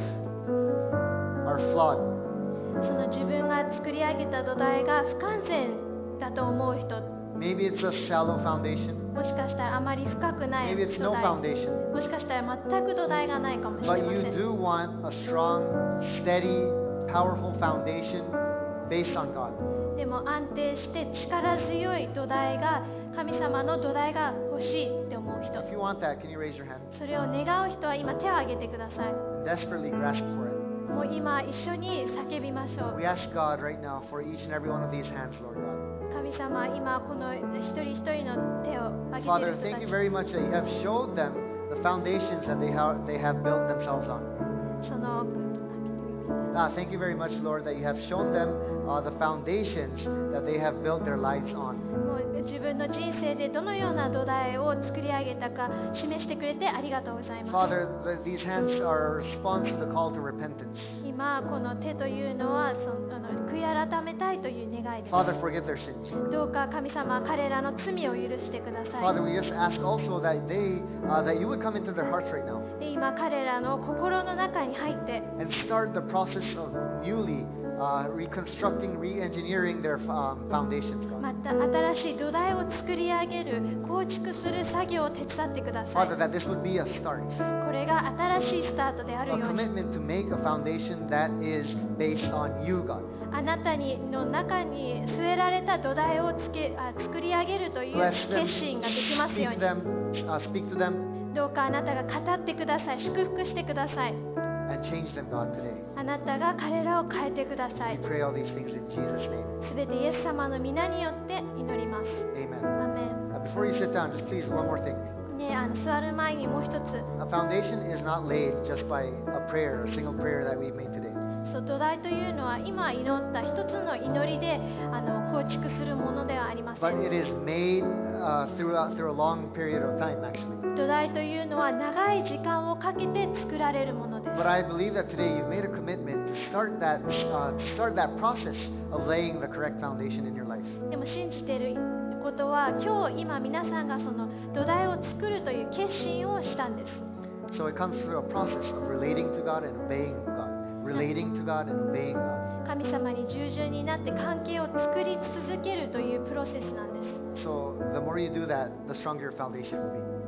are flawed? その自分が作り上げた土台が不完全だと思う人、 Maybe it's a shallow foundation. もしかしたらあまり深くない Maybe it's 土 no 台、 foundation. もしかしたら全く土台がないかもしれ But ま you せん。 do want a strong, steady, powerful foundation based on God. でも安定して力強い土台が、神様の土台が欲しいって思う人、 If you want that, can you raise your hand? それを願う人は今手を挙げてください。 Desperately grasp for it. もう今一緒に叫びましょう。 We ask God right now for each and every one of these hands, Lord God. 神様、今この一人一人の手を挙げてい Father, る人 thank た you ち、 very much that you have showed them the foundations that they have, they have built themselves on. その Ah, thank you very much, Lord, that you have shown them uh, the foundations that they have built their lives on. もう自分の人生でどのような土台を作り上げたか示してくれてありがとうございます。 Father, the, these hands are a response to the call to repentance. 今この手というのはそのあの悔い改めたいという願いです。 Father, forgive their sins. どうか神様、彼らの罪を許してくださ Father, い。 we just ask also that they, uh, that you would come into their hearts right now で今彼らの心の中に入って、 and start the process of newly uh, reconstructing, re-engineering their um, foundations, God. また新しい土台を作り上げる、構築する作業を手伝ってください。 Father, that this would be a start, これが新しいスタートであ a るように、 commitment to make a foundation that is based on you, God. あなたにの中に据えられた土台をつけあ作り上げるという Bless them, 決心ができますよう speak に。 them, uh, speak to them, どうかあなたが語ってください、祝福してください。 and change them, God, today. あなたが彼らを変えてくださ We い。 pray all these things in Jesus' name. すべてイエス様の皆によって祈ります。 Amen. アーメン。 Uh, before you sit down, just please, one more thing. ね、あの座る前にもう一つ、 A foundation is not laid just by a prayer, a single prayer that we've made today. そう土台というのは今祈った一つの祈りであの構築するものではありませ But ん。 it is made uh, throughout through a long period of time, actually. 土台というのは長い時間をかけて作られるものです。 But I believe that today you've made a commitment to start that uh, to start that process of laying the correct foundation in your life. でも信じていることは今日今皆さんがその土台を作るという決心をしたんです。 So it comes through a process of relating to God and obeying God, relating to God and obeying God. 神様に従順になって関係を作り続けるというプロセスなんです。 So the more you do that, the stronger your foundation will be.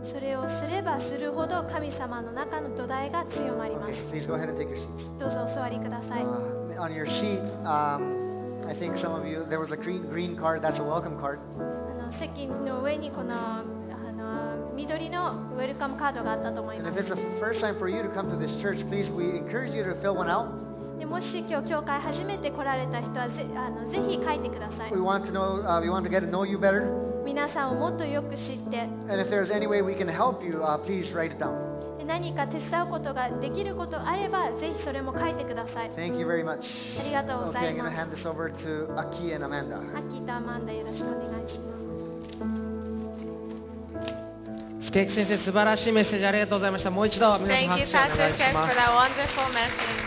それをすればするほど神様の中の土台が強まります。 Okay, please go ahead and take your seats. どうぞお座りください。 Uh, on your sheet, um, I think some of you, there was a green, green card. That's a welcome card. あの席の上にこのあの緑のウェルカムカードがあったと思い And ま if す。 it's the first time for you to come to this church, please, we encourage you to fill one out. でもし今日教会初めて来られた人はぜあのぜひ書いてください We。want to know, uh, we want to get to know you better. 皆さんをもっとよく知って And if there's any way we can help you, uh, please write it down. で何か手伝うことができることあればぜひそれも書いてください。 Thank you very much. ありがとうござ Okay, い I'm going ま to す。 hand this over to Aki and Amanda. アッキーとアマンダよろしくお願いします。 スケーキ先生、素晴らしいメッセージありがとうございました。もう一度皆さん Thank 拍 you, 手をお Pastor 願いし Keck, ま for that wonderful message.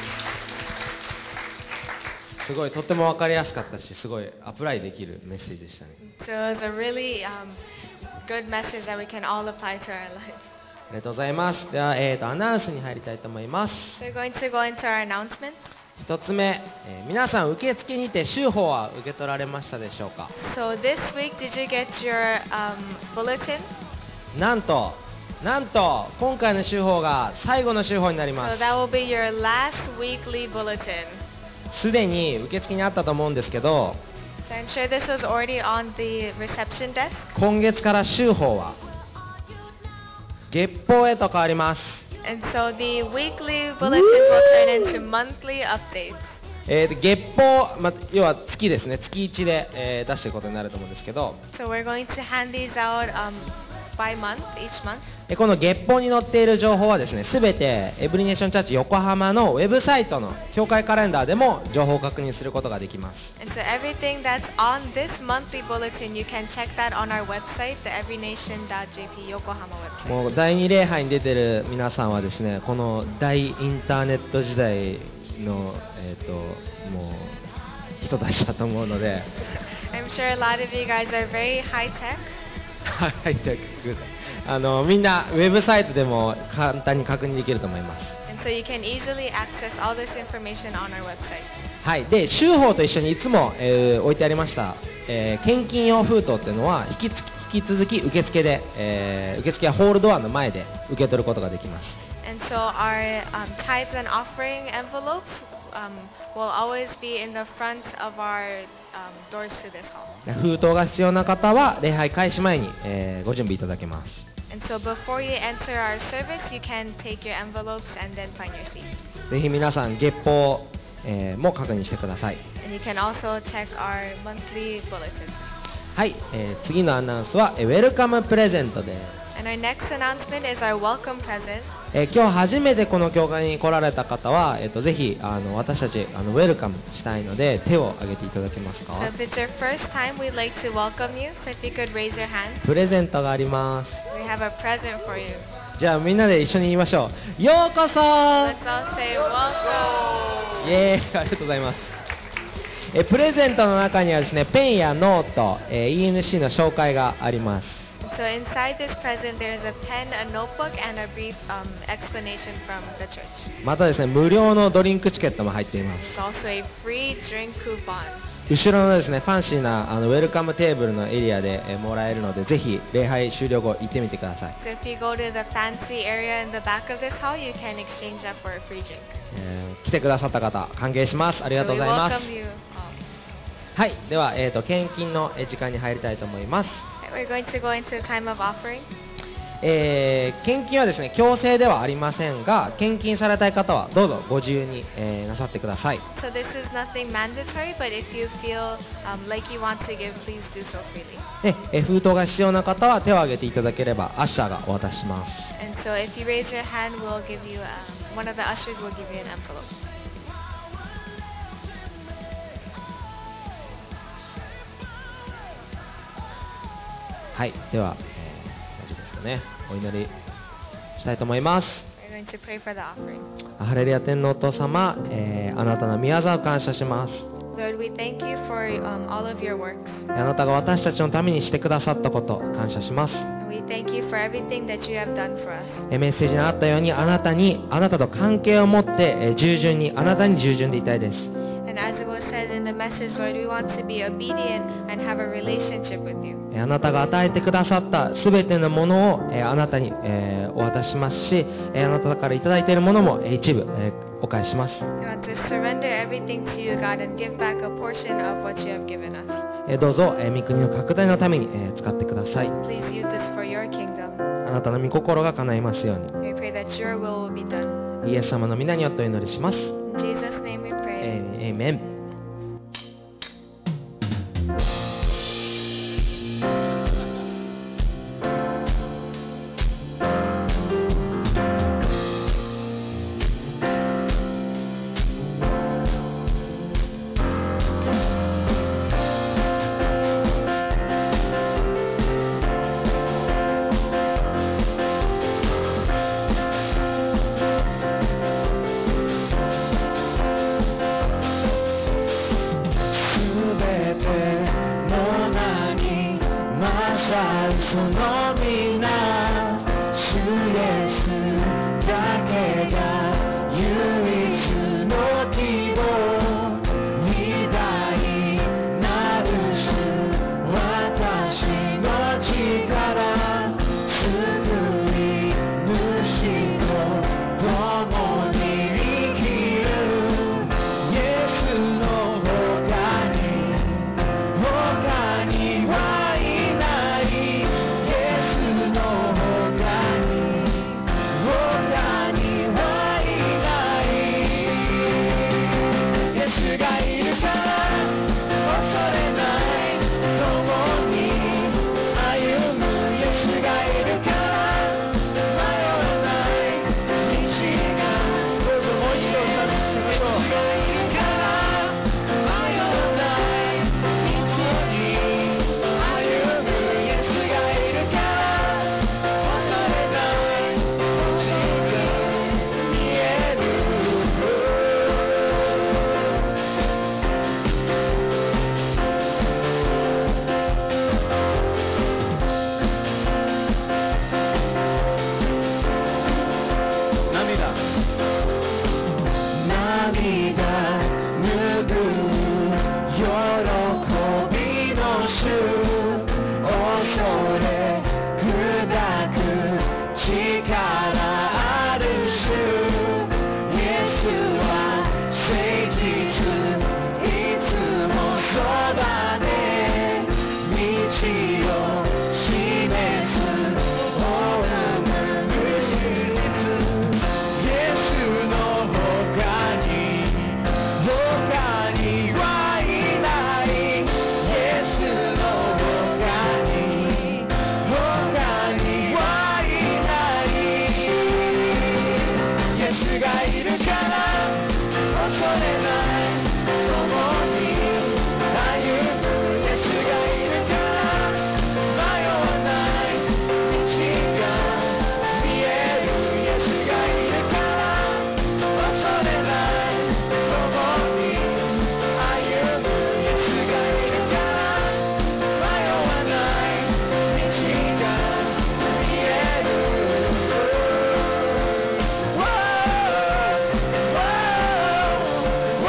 す。すごい、とっても分かりやすかったし、すごいアプライできるメッセージでしたね。 So it was a really um, good message that we can all apply to our lives. ありがとうございます。では、えーと、アナウンスに入りたいと思います。 So we're going to go into our announcement. 一つ目、えー皆さん受付にて週報は受け取られましたでしょうか。 So this week, did you get your um, bulletin? なんと、なんと、今回の週報が最後の週報になり So ます。 that will be your last weekly bulletin. すでに受付にあったと思うんですけど、 So I'm sure this was already on the reception desk. 今月から週報は月報へと変わります。 And so the weekly bulletins will turn into monthly updates. えーと月報、ま、要は月ですね、月いちで、えー出していくことになると思うんですけど、 So we're going to hand these out um, by month, each month. えこの月報に載っている情報はですね、すべてエブリネーションチャーチ横浜のウェブサイトの教会カレンダーでも情報を確認することができます。 And so everything that's on this monthly bulletin, you can check that on our website, the everynation dot j p Yokohama website. もう第二礼拝に出てる皆さんはですね、この大インターネット時代の、えー、ともう人たちだと思うので、 I'm sure a lot of you guys are very high tech. はい、あのみんなウェブサイトでも簡単に確認できると思います。 And so you can easily access all this information on our website. はい、で週報と一緒にいつも、えー置いてありました、えー献金用封筒っていうのは引きつ引き続き受付で、えー受付はホールドアの前で受け取ることができます。 And so our um, tithes and offering envelopes um, will always be in the front of our um, doors to this hall. 封筒が必要な方は礼拝開始前に、えーご準備いただけます。 And so before you enter our service, you can take your envelopes and then find your seat. ぜひ皆さん月報、えーも確認してください。 And you can also check our monthly bulletins. はい、えー次のアナウンスは、えーウェルカムプレゼントです。 And our next announcement is our welcome present. えー今日初めてこの教会に来られた方は、えー、とぜひあの私たちあのウェルカムしたいので手を挙げていただけます So か。 if it's your first time, we'd like to welcome you. So if you could raise your hand, プレゼントがあります。 we have a present for you. じゃあみんなで一緒に言いましょう。ようこそ Let's all say welcome. イエーイ、ありがとうございます。えプレゼントの中にはですね、ペンやノート、えー イーエヌシー の紹介があります。 So inside this present, there is a pen, a notebook, and a brief um, explanation from the church. またですね、無料のドリンクチケットも入っています。 There's also a free drink coupon. 後ろのですね、ファンシーなあのウェルカムテーブルのエリアで、えーもらえるので、ぜひ礼拝終了後行ってみてください。 So if you go to the fancy area in the back of this hall, you can exchange that for a free drink. えー来てくださった方、歓迎します。ありが So とう we ございます。 welcome you all. はい、では、えー、と献金のえー時間に入りたいと思います。 We're going to go into a time of offering. えー献金はですね、強制ではありませんが、献金されたい方はどうぞご自由に、えーなさってください。 So this is nothing mandatory, but if you feel um, like you want to give, please do so freely. でえー封筒が必要な方は手を挙げていただければアッシャーがお渡しします。 And so if you raise your hand, we'll give you, um, one of the ushers will give you an envelope. はい、では、えー大丈夫ですかね。お祈りしたいと思います。 We're going to pray for the offering. ハレルヤ天のお父様、えーあなたの宮沢を感謝します。 Lord, we thank you for um, all of your works. あなたが私たちのためにしてくださったこと感謝します。 And we thank you for everything that you have done for us. えメッセージにあったようにあなたにあなたと関係を持ってえ従順にあなたに従順でいたいです。 And as it was said in the message, Lord, we want to be obedient and and have a relationship with you. えーあなたが与えてくださったすべてのものを、えーあなたに、えーお渡ししますし、えーあなたからいただいているものも、えー一部、えーお返しします。 We want to surrender everything to you, God, and give back a portion of what you have given us. えーどうぞ、えー御国の拡大のために、えー使ってください。 Please use this for your kingdom. あなたの御心が叶いますよう We pray that your will will be done. に。イエス様の皆によってお祈りします。 In Jesus' name we pray. えーエーメン。 すべての名に勝るその皆、主イエスだけが唯一の希望、偉大なる主、私の力、救い主と共に生きる。イエスの他に他にはいない。イエスの他に他にはいない。イエスがいるから恐れない。共に歩む。イエスがいるから迷わない。道がどうぞもう一度お賛美しましょう。イエスがいるから迷わない。道に歩む。イエスがいるから恐れない。星が見える。涙涙拭う喜びの主、恐れ砕く力ある主、イエスは誠実、いつもそばで道を示す。歩む真実、イエスの他に他にはいない。イエスの他に他にはいない。イエスがいるから恐れない。共に歩む。イエスがいるから迷わない。道が見える。イエスがいるから恐れない。共に歩む。イエスがいるから迷わない。道が見える。Whoa, whoa, whoa,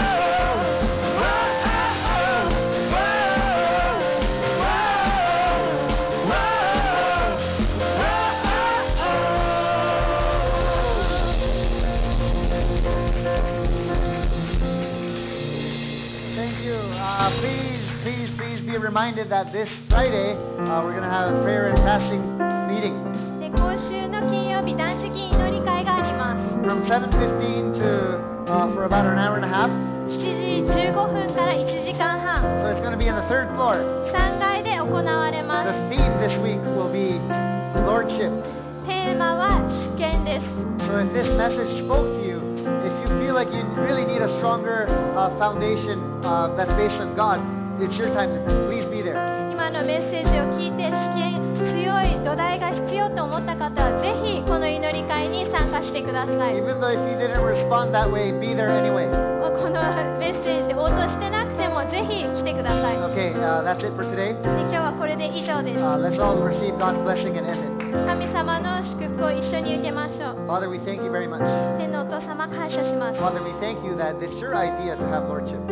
Thank you. Uh, please, please, please be reminded that this Friday uh, we're going to have a prayer and fasting meeting で今週の金曜日、断食祈り会があります。 from seven fifteen to uh, for about an hour and a half. しちじじゅうごふんからいちじかんはん、 So it's going to be on the third floor. さんがいで行われま The す。 theme this week will be Lordship. テーマは主権です。 So if this message spoke to you, if you feel like you really need a stronger uh, foundation uh, that's based on God, it's your time. Please be there. 今のメッセージを聞いて主権強い土台が必要と思った方はぜひこの祈り会に参加してください。 Even though if you didn't respond that way, be there anyway. このメッセージで応答してなくてもぜひ来てください。 Okay, uh, that's it for today. で今日はこれで以上です。 Uh, let's all receive God's blessing and end it. 神様の祝福を一緒に受けましょう。 Father, we thank you very much. 天のお父様感謝します。 Father, we thank you that it's your idea to have lordship. あ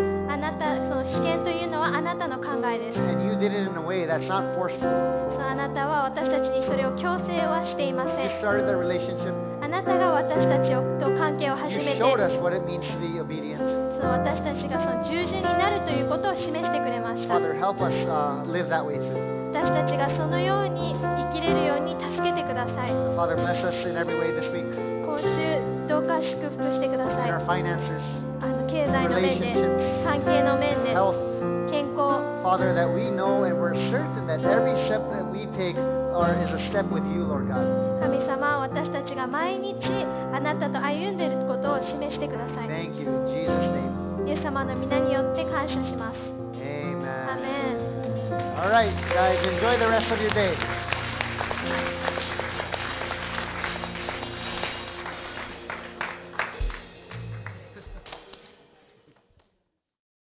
なた、その試験というのはあなたの考えです。 And you did it in a way that's not forceful. そうあなたは私たちにそれを強制はしていませ You ん。 started the relationship. あなたが私たちと関係を You 始めて、 showed us what it means to be obedient. その私たちがその従順になるということを示してくれました。 Father, help us uh, live that way too. 私たちがそのように生きれるように助けてください。 Father, bless us in every way this week. 今週どうか祝福してくださ In い。 our finances, あの経済の面で、関係の面で、 health. 健康、 Father, that we know and we're certain that every step that we take are, is a step with you, Lord God. 神様、私たちが毎日あなたと歩んでいることを示してください。 Thank you. In Jesus' name. イエス様の皆によって感謝します。 Amen. アーメン。 All right, guys, enjoy the rest of your day.